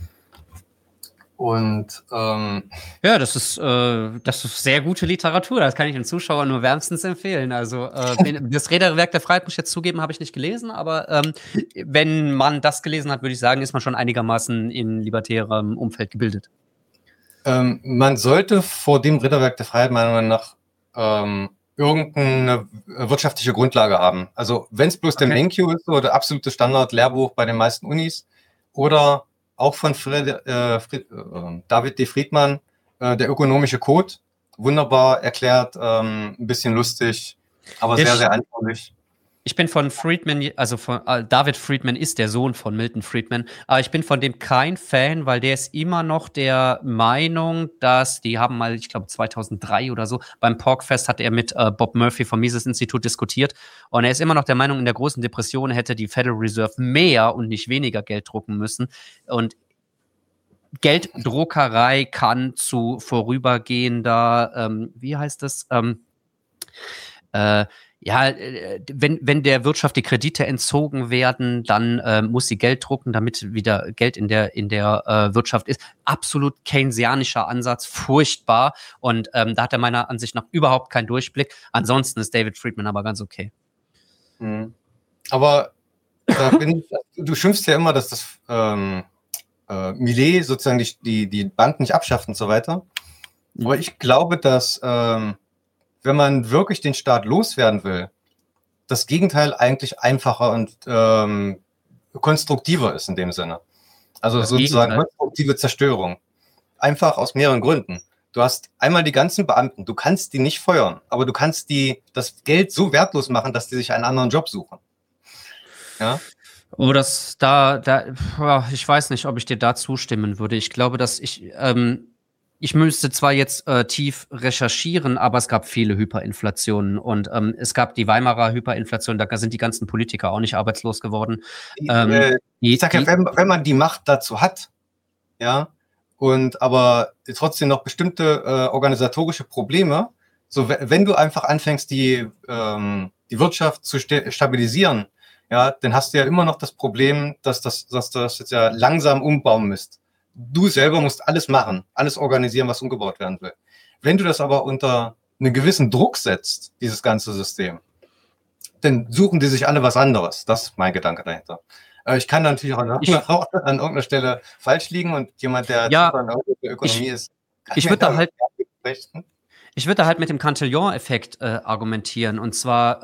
S2: Und
S1: ja, das ist sehr gute Literatur. Das kann ich den Zuschauern nur wärmstens empfehlen. Also das Räderwerk der Freiheit, muss ich jetzt zugeben, habe ich nicht gelesen. Aber wenn man das gelesen hat, würde ich sagen, ist man schon einigermaßen in libertärem Umfeld gebildet.
S2: Man sollte vor dem Räderwerk der Freiheit meiner Meinung nach irgendeine wirtschaftliche Grundlage haben. Also wenn es bloß der MenQ ist oder absolute Standard-Lehrbuch bei den meisten Unis oder auch von David D. Friedman, der ökonomische Code, wunderbar erklärt, ein bisschen lustig, aber sehr, sehr anschaulich.
S1: Ich bin von Friedman, also von David Friedman ist der Sohn von Milton Friedman, aber ich bin von dem kein Fan, weil der ist immer noch der Meinung, dass die haben mal, ich glaube 2003 oder so, beim POC-Fest hat er mit Bob Murphy vom Mises-Institut diskutiert und er ist immer noch der Meinung, in der großen Depression hätte die Federal Reserve mehr und nicht weniger Geld drucken müssen und Gelddruckerei kann zu vorübergehender, wie heißt das, wenn der Wirtschaft die Kredite entzogen werden, dann muss sie Geld drucken, damit wieder Geld in der Wirtschaft ist. Absolut keynesianischer Ansatz, furchtbar. Und da hat er meiner Ansicht nach überhaupt keinen Durchblick. Ansonsten ist David Friedman aber ganz okay.
S2: Aber du schimpfst ja immer, dass das Millet sozusagen die Banken nicht abschafft und so weiter. Aber ich glaube, dass wenn man wirklich den Staat loswerden will, das Gegenteil eigentlich einfacher und konstruktiver ist in dem Sinne. Also das sozusagen konstruktive Zerstörung. Einfach aus mehreren Gründen. Du hast einmal die ganzen Beamten, du kannst die nicht feuern, aber du kannst das Geld so wertlos machen, dass die sich einen anderen Job suchen. Ja?
S1: Oh, ich weiß nicht, ob ich dir da zustimmen würde. Ich glaube, dass ich müsste zwar jetzt tief recherchieren, aber es gab viele Hyperinflationen und es gab die Weimarer Hyperinflation, da sind die ganzen Politiker auch nicht arbeitslos geworden.
S2: Ich sag ja, wenn man die Macht dazu hat, ja, und aber trotzdem noch bestimmte organisatorische Probleme, so wenn du einfach anfängst, die Wirtschaft zu stabilisieren, ja, dann hast du ja immer noch das Problem, dass das jetzt ja langsam umbauen müsst. Du selber musst alles machen, alles organisieren, was umgebaut werden will. Wenn du das aber unter einen gewissen Druck setzt, dieses ganze System, dann suchen die sich alle was anderes. Das ist mein Gedanke dahinter. Ich kann natürlich auch an irgendeiner Stelle falsch liegen und jemand, der
S1: Ja,
S2: tiefer in der Ökonomie ist, kann
S1: ich
S2: mir
S1: würde da
S2: da
S1: halt
S2: sprechen.
S1: Ich würde da halt mit dem Cantillon-Effekt argumentieren. Und zwar,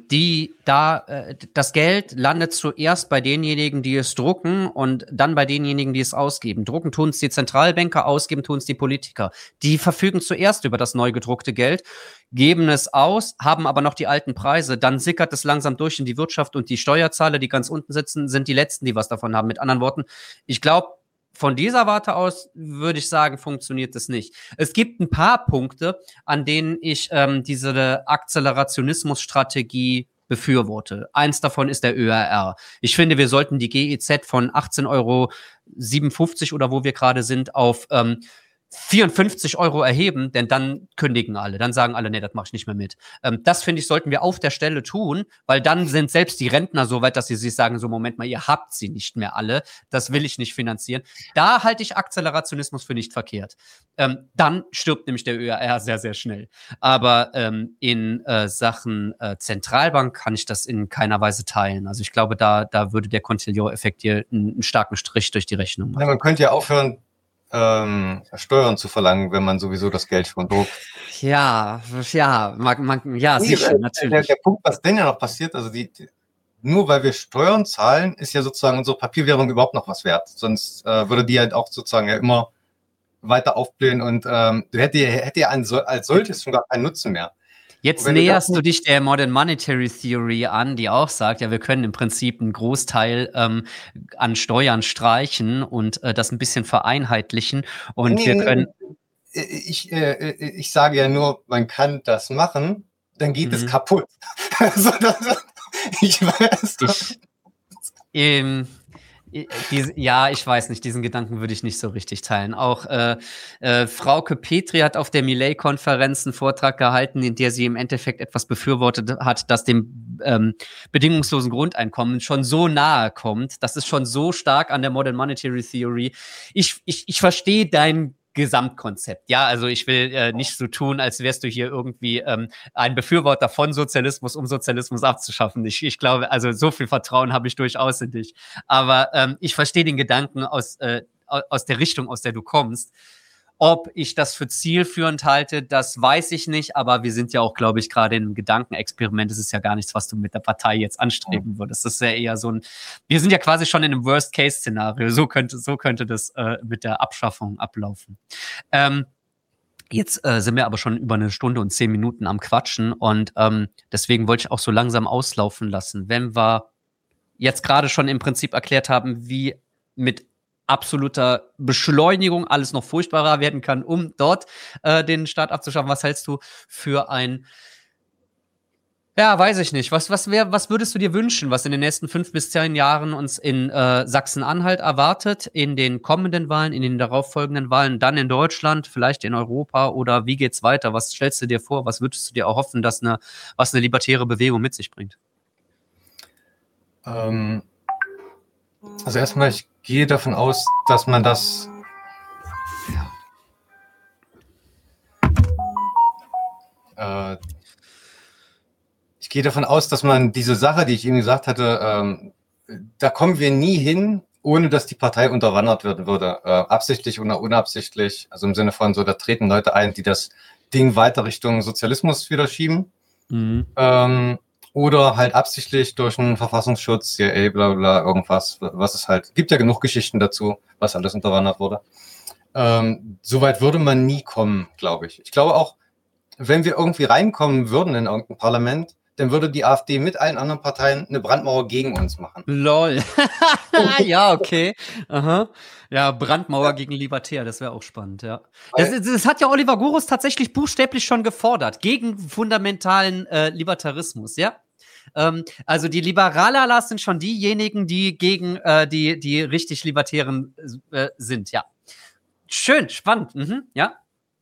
S1: das Geld landet zuerst bei denjenigen, die es drucken und dann bei denjenigen, die es ausgeben. Drucken tun es die Zentralbanker, ausgeben tun es die Politiker. Die verfügen zuerst über das neu gedruckte Geld, geben es aus, haben aber noch die alten Preise. Dann sickert es langsam durch in die Wirtschaft und die Steuerzahler, die ganz unten sitzen, sind die Letzten, die was davon haben. Mit anderen Worten, ich glaube, von dieser Warte aus würde ich sagen, funktioniert das nicht. Es gibt ein paar Punkte, an denen ich diese Akzelerationismus-Strategie befürworte. Eins davon ist der ÖRR. Ich finde, wir sollten die GEZ von 18,57 € oder wo wir gerade sind, auf 54 € erheben, denn dann kündigen alle. Dann sagen alle, nee, das mache ich nicht mehr mit. Das, finde ich, sollten wir auf der Stelle tun, weil dann sind selbst die Rentner so weit, dass sie sich sagen, so Moment mal, ihr habt sie nicht mehr alle. Das will ich nicht finanzieren. Da halte ich Akzelerationismus für nicht verkehrt. Dann stirbt nämlich der ÖRR sehr, sehr schnell. Aber in Sachen Zentralbank kann ich das in keiner Weise teilen. Also ich glaube, da würde der Cantillon-Effekt hier einen starken Strich durch die Rechnung machen.
S2: Ja, man könnte ja aufhören, Steuern zu verlangen, wenn man sowieso das Geld schon druckt.
S1: Ja, sicher, natürlich.
S2: Der Punkt, was denn ja noch passiert, also nur weil wir Steuern zahlen, ist ja sozusagen unsere Papierwährung überhaupt noch was wert. Sonst würde die halt auch sozusagen ja immer weiter aufblähen und hätte ja als solches schon gar keinen Nutzen mehr.
S1: Jetzt näherst du dich der Modern Monetary Theory an, die auch sagt, ja, wir können im Prinzip einen Großteil an Steuern streichen und das ein bisschen vereinheitlichen. Und wir können.
S2: Ich sage ja nur, man kann das machen, dann geht es kaputt. Also ich weiß.
S1: Ja, ich weiß nicht, diesen Gedanken würde ich nicht so richtig teilen. Auch Frauke Petri hat auf der Milei-Konferenz einen Vortrag gehalten, in der sie im Endeffekt etwas befürwortet hat, das dem bedingungslosen Grundeinkommen schon so nahe kommt. Das ist schon so stark an der Modern Monetary Theory. Ich verstehe dein Gesamtkonzept. Ja, also ich will nicht so tun, als wärst du hier irgendwie ein Befürworter von Sozialismus, um Sozialismus abzuschaffen. Ich glaube, also so viel Vertrauen habe ich durchaus in dich. Aber ich verstehe den Gedanken aus der Richtung, aus der du kommst. Ob ich das für zielführend halte, das weiß ich nicht. Aber wir sind ja auch, glaube ich, gerade in einem Gedankenexperiment. Es ist ja gar nichts, was du mit der Partei jetzt anstreben würdest. Das ist ja eher so ein. Wir sind ja quasi schon in einem Worst-Case-Szenario. So könnte das mit der Abschaffung ablaufen. Jetzt sind wir aber schon über 1 Stunde und 10 Minuten am Quatschen. Und deswegen wollte ich auch so langsam auslaufen lassen. Wenn wir jetzt gerade schon im Prinzip erklärt haben, wie mit absoluter Beschleunigung alles noch furchtbarer werden kann, um dort den Staat abzuschaffen. Was hältst du für ein, ja, weiß ich nicht, was würdest du dir wünschen, was in den nächsten 5 bis 10 Jahren uns in Sachsen-Anhalt erwartet, in den kommenden Wahlen, in den darauffolgenden Wahlen, dann in Deutschland, vielleicht in Europa, oder wie geht's weiter? Was stellst du dir vor? Was würdest du dir erhoffen, was eine libertäre Bewegung mit sich bringt?
S2: Also erstmal, ich gehe davon aus, dass man das ich gehe davon aus, dass man diese Sache, die ich eben gesagt hatte, da kommen wir nie hin, ohne dass die Partei unterwandert werden würde, absichtlich oder unabsichtlich, also im Sinne von so, da treten Leute ein, die das Ding weiter Richtung Sozialismus wieder schieben. Oder halt absichtlich durch einen Verfassungsschutz, CIA, bla bla, irgendwas, was es halt, gibt ja genug Geschichten dazu, was alles unterwandert wurde. Soweit würde man nie kommen, glaube ich. Ich glaube auch, wenn wir irgendwie reinkommen würden in irgendein Parlament, dann würde die AfD mit allen anderen Parteien eine Brandmauer gegen uns machen.
S1: Lol. Ja, okay. Aha. Ja, Brandmauer gegen Libertär, das wäre auch spannend, ja. Das hat ja Oliver Gurus tatsächlich buchstäblich schon gefordert, gegen fundamentalen Libertarismus, ja. Also die Liberalalas sind schon diejenigen, die gegen die richtig Libertären sind, ja. Schön, spannend, ja.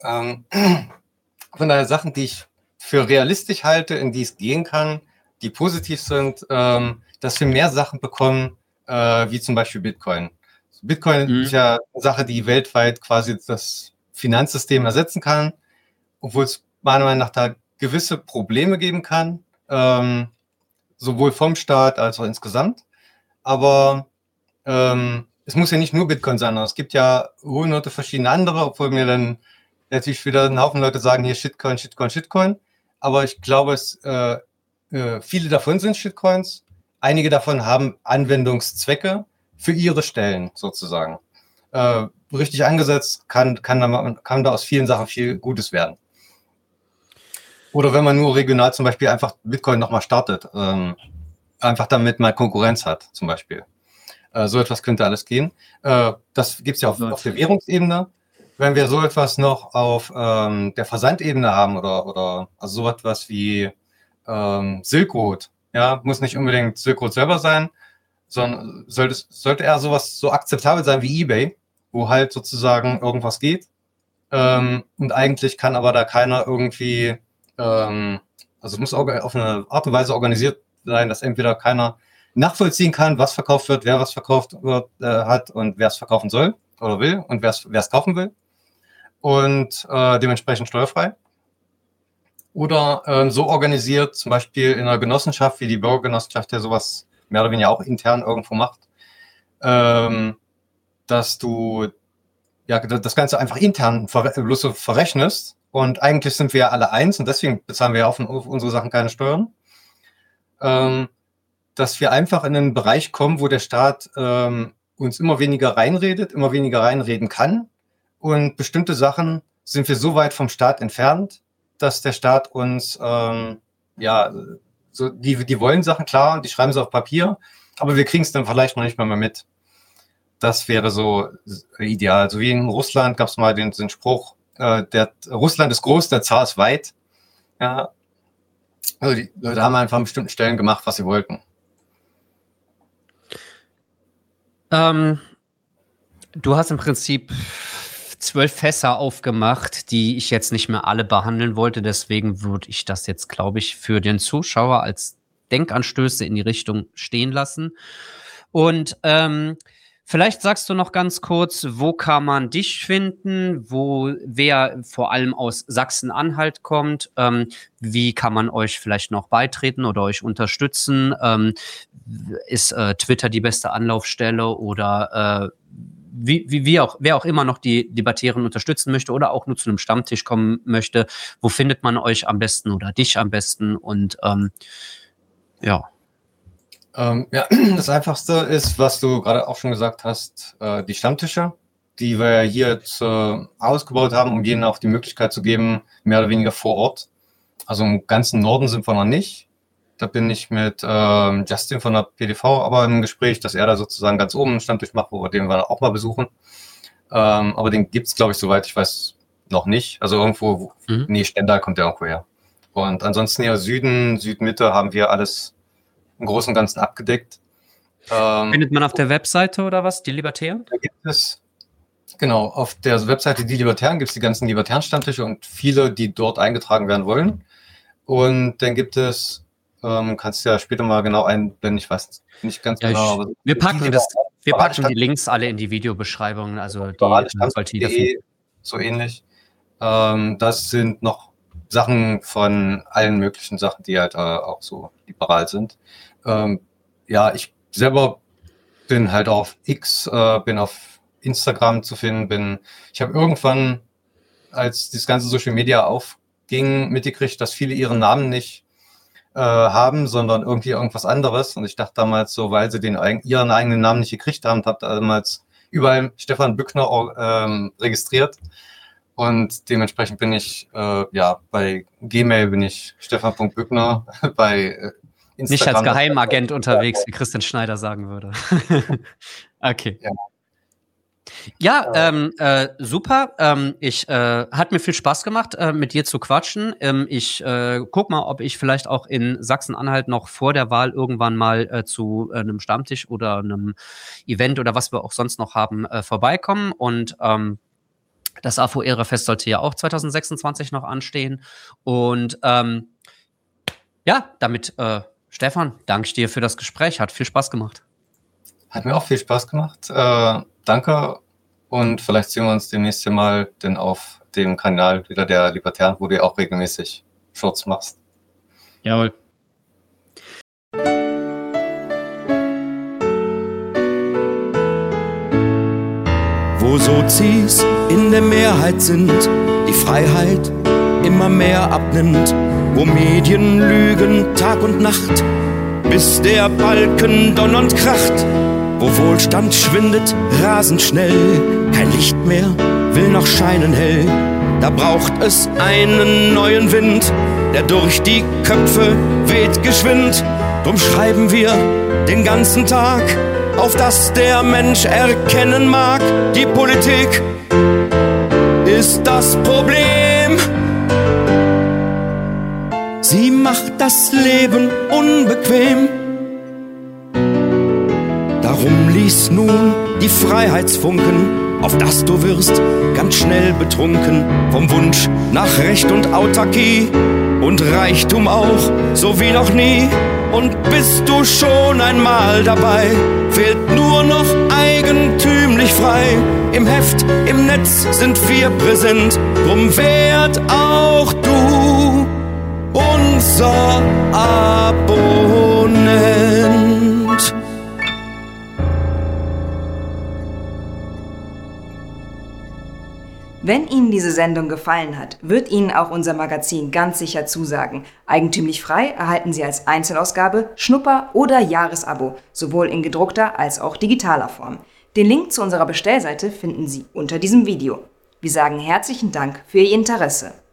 S2: Von daher Sachen, die ich für realistisch halte, in die es gehen kann, die positiv sind, dass wir mehr Sachen bekommen, wie zum Beispiel Bitcoin. Bitcoin ist ja eine Sache, die weltweit quasi das Finanzsystem ersetzen kann, obwohl es meiner Meinung nach da gewisse Probleme geben kann, sowohl vom Staat als auch insgesamt. Aber es muss ja nicht nur Bitcoin sein, es gibt ja hunderte verschiedene andere, obwohl mir dann natürlich wieder ein Haufen Leute sagen, hier Shitcoin, Shitcoin, Shitcoin. Aber ich glaube, viele davon sind Shitcoins. Einige davon haben Anwendungszwecke für ihre Stellen sozusagen. Richtig eingesetzt kann da aus vielen Sachen viel Gutes werden. Oder wenn man nur regional zum Beispiel einfach Bitcoin nochmal startet, einfach damit man Konkurrenz hat zum Beispiel. So etwas könnte alles gehen. Das gibt es ja auf der Währungsebene. Wenn wir so etwas noch auf der Versandebene haben oder also so etwas wie Silk Road, ja, muss nicht unbedingt Silk Road selber sein, sondern sollte eher sowas so akzeptabel sein wie eBay, wo halt sozusagen irgendwas geht und eigentlich kann aber da keiner irgendwie, also es muss auf eine Art und Weise organisiert sein, dass entweder keiner nachvollziehen kann, was verkauft wird, wer was verkauft wird, hat und wer es verkaufen soll oder will und wer es kaufen will. Und dementsprechend steuerfrei. Oder so organisiert, zum Beispiel in einer Genossenschaft wie die Bürgergenossenschaft, der sowas mehr oder weniger auch intern irgendwo macht, dass du ja das Ganze einfach intern bloß so verrechnest. Und eigentlich sind wir ja alle eins und deswegen bezahlen wir ja auf unsere Sachen keine Steuern. Dass wir einfach in einen Bereich kommen, wo der Staat uns immer weniger reinredet, immer weniger reinreden kann. Und bestimmte Sachen sind wir so weit vom Staat entfernt, dass der Staat uns, ja, so die wollen Sachen, klar, die schreiben sie auf Papier, aber wir kriegen es dann vielleicht noch nicht mal mehr mit. Das wäre so ideal. So wie in Russland gab es mal den Spruch, Russland ist groß, der Zar ist weit. Ja, also die Leute haben einfach an bestimmten Stellen gemacht, was sie wollten.
S1: Ähm, Du hast im Prinzip 12 Fässer aufgemacht, die ich jetzt nicht mehr alle behandeln wollte. Deswegen würde ich das jetzt, glaube ich, für den Zuschauer als Denkanstöße in die Richtung stehen lassen. Und vielleicht sagst du noch ganz kurz, wo kann man dich finden, wer vor allem aus Sachsen-Anhalt kommt, wie kann man euch vielleicht noch beitreten oder euch unterstützen? Ist Twitter die beste Anlaufstelle oder wer auch immer noch die Debattieren unterstützen möchte oder auch nur zu einem Stammtisch kommen möchte, wo findet man euch am besten oder dich am besten? Und ja.
S2: Ja, das Einfachste ist, was du gerade auch schon gesagt hast, die Stammtische, die wir hier jetzt ausgebaut haben, um jedem auch die Möglichkeit zu geben, mehr oder weniger vor Ort. Also im ganzen Norden sind wir noch nicht. Da bin ich mit Justin von der PDV aber im Gespräch, dass er da sozusagen ganz oben einen Stammtisch macht, wo wir den wir auch mal besuchen. Aber den gibt's, glaube ich, soweit ich weiß, noch nicht. Also irgendwo, nee, Stendal kommt der irgendwo her. Und ansonsten hier Süden, Südmitte haben wir alles im Großen und Ganzen abgedeckt.
S1: Findet man auf der Webseite oder was, die Libertären?
S2: Da gibt es, genau, auf der Webseite Die Libertären gibt es die ganzen Libertären-Stammtische und viele, die dort eingetragen werden wollen. Und dann gibt es, kannst du ja später mal genau einblenden, ich weiß nicht ganz genau. Aber
S1: wir packen die Links alle in die Videobeschreibung, also
S2: die so ähnlich. Das sind noch Sachen von allen möglichen Sachen, die halt auch so liberal sind. Ja, ich selber bin halt auf X, bin auf Instagram zu finden, ich habe irgendwann, als das ganze Social Media aufging, mitgekriegt, dass viele ihren Namen nicht haben, sondern irgendwie irgendwas anderes. Und ich dachte damals so, weil sie ihren eigenen Namen nicht gekriegt haben, habe damals überall Stefan Bückner registriert. Und dementsprechend bin ich, bei Gmail bin ich Stefan.Bückner, bei Instagram.
S1: Nicht als Geheimagent unterwegs, wie Christian Schneider sagen würde. Okay. Ja, super. Hat mir viel Spaß gemacht, mit dir zu quatschen. Ich guck mal, ob ich vielleicht auch in Sachsen-Anhalt noch vor der Wahl irgendwann mal zu einem Stammtisch oder einem Event oder was wir auch sonst noch haben, vorbeikommen. Und das AFO-Ehre-Fest sollte ja auch 2026 noch anstehen. Und ja, damit, Stefan, danke ich dir für das Gespräch. Hat viel Spaß gemacht.
S2: Hat mir auch viel Spaß gemacht. Danke. Und vielleicht sehen wir uns demnächst hier mal denn auf dem Kanal wieder der Libertären, wo du auch regelmäßig Shorts machst.
S1: Jawohl.
S3: Wo Sozis in der Mehrheit sind, die Freiheit immer mehr abnimmt, wo Medien lügen Tag und Nacht, bis der Balken donnernd kracht, wo Wohlstand schwindet rasend schnell, kein Licht mehr will noch scheinen hell. Da braucht es einen neuen Wind, der durch die Köpfe weht geschwind. Drum schreiben wir den ganzen Tag, auf dass der Mensch erkennen mag, die Politik ist das Problem. Sie macht das Leben unbequem. Darum lies nun die Freiheitsfunken, auf dass du wirst ganz schnell betrunken vom Wunsch nach Recht und Autarkie und Reichtum auch, so wie noch nie. Und bist du schon einmal dabei, fehlt nur noch eigentümlich frei. Im Heft, im Netz sind wir präsent, drum werd auch du unser Abonnent.
S4: Wenn Ihnen diese Sendung gefallen hat, wird Ihnen auch unser Magazin ganz sicher zusagen. Eigentümlich frei erhalten Sie als Einzelausgabe, Schnupper- oder Jahresabo, sowohl in gedruckter als auch digitaler Form. Den Link zu unserer Bestellseite finden Sie unter diesem Video. Wir sagen herzlichen Dank für Ihr Interesse.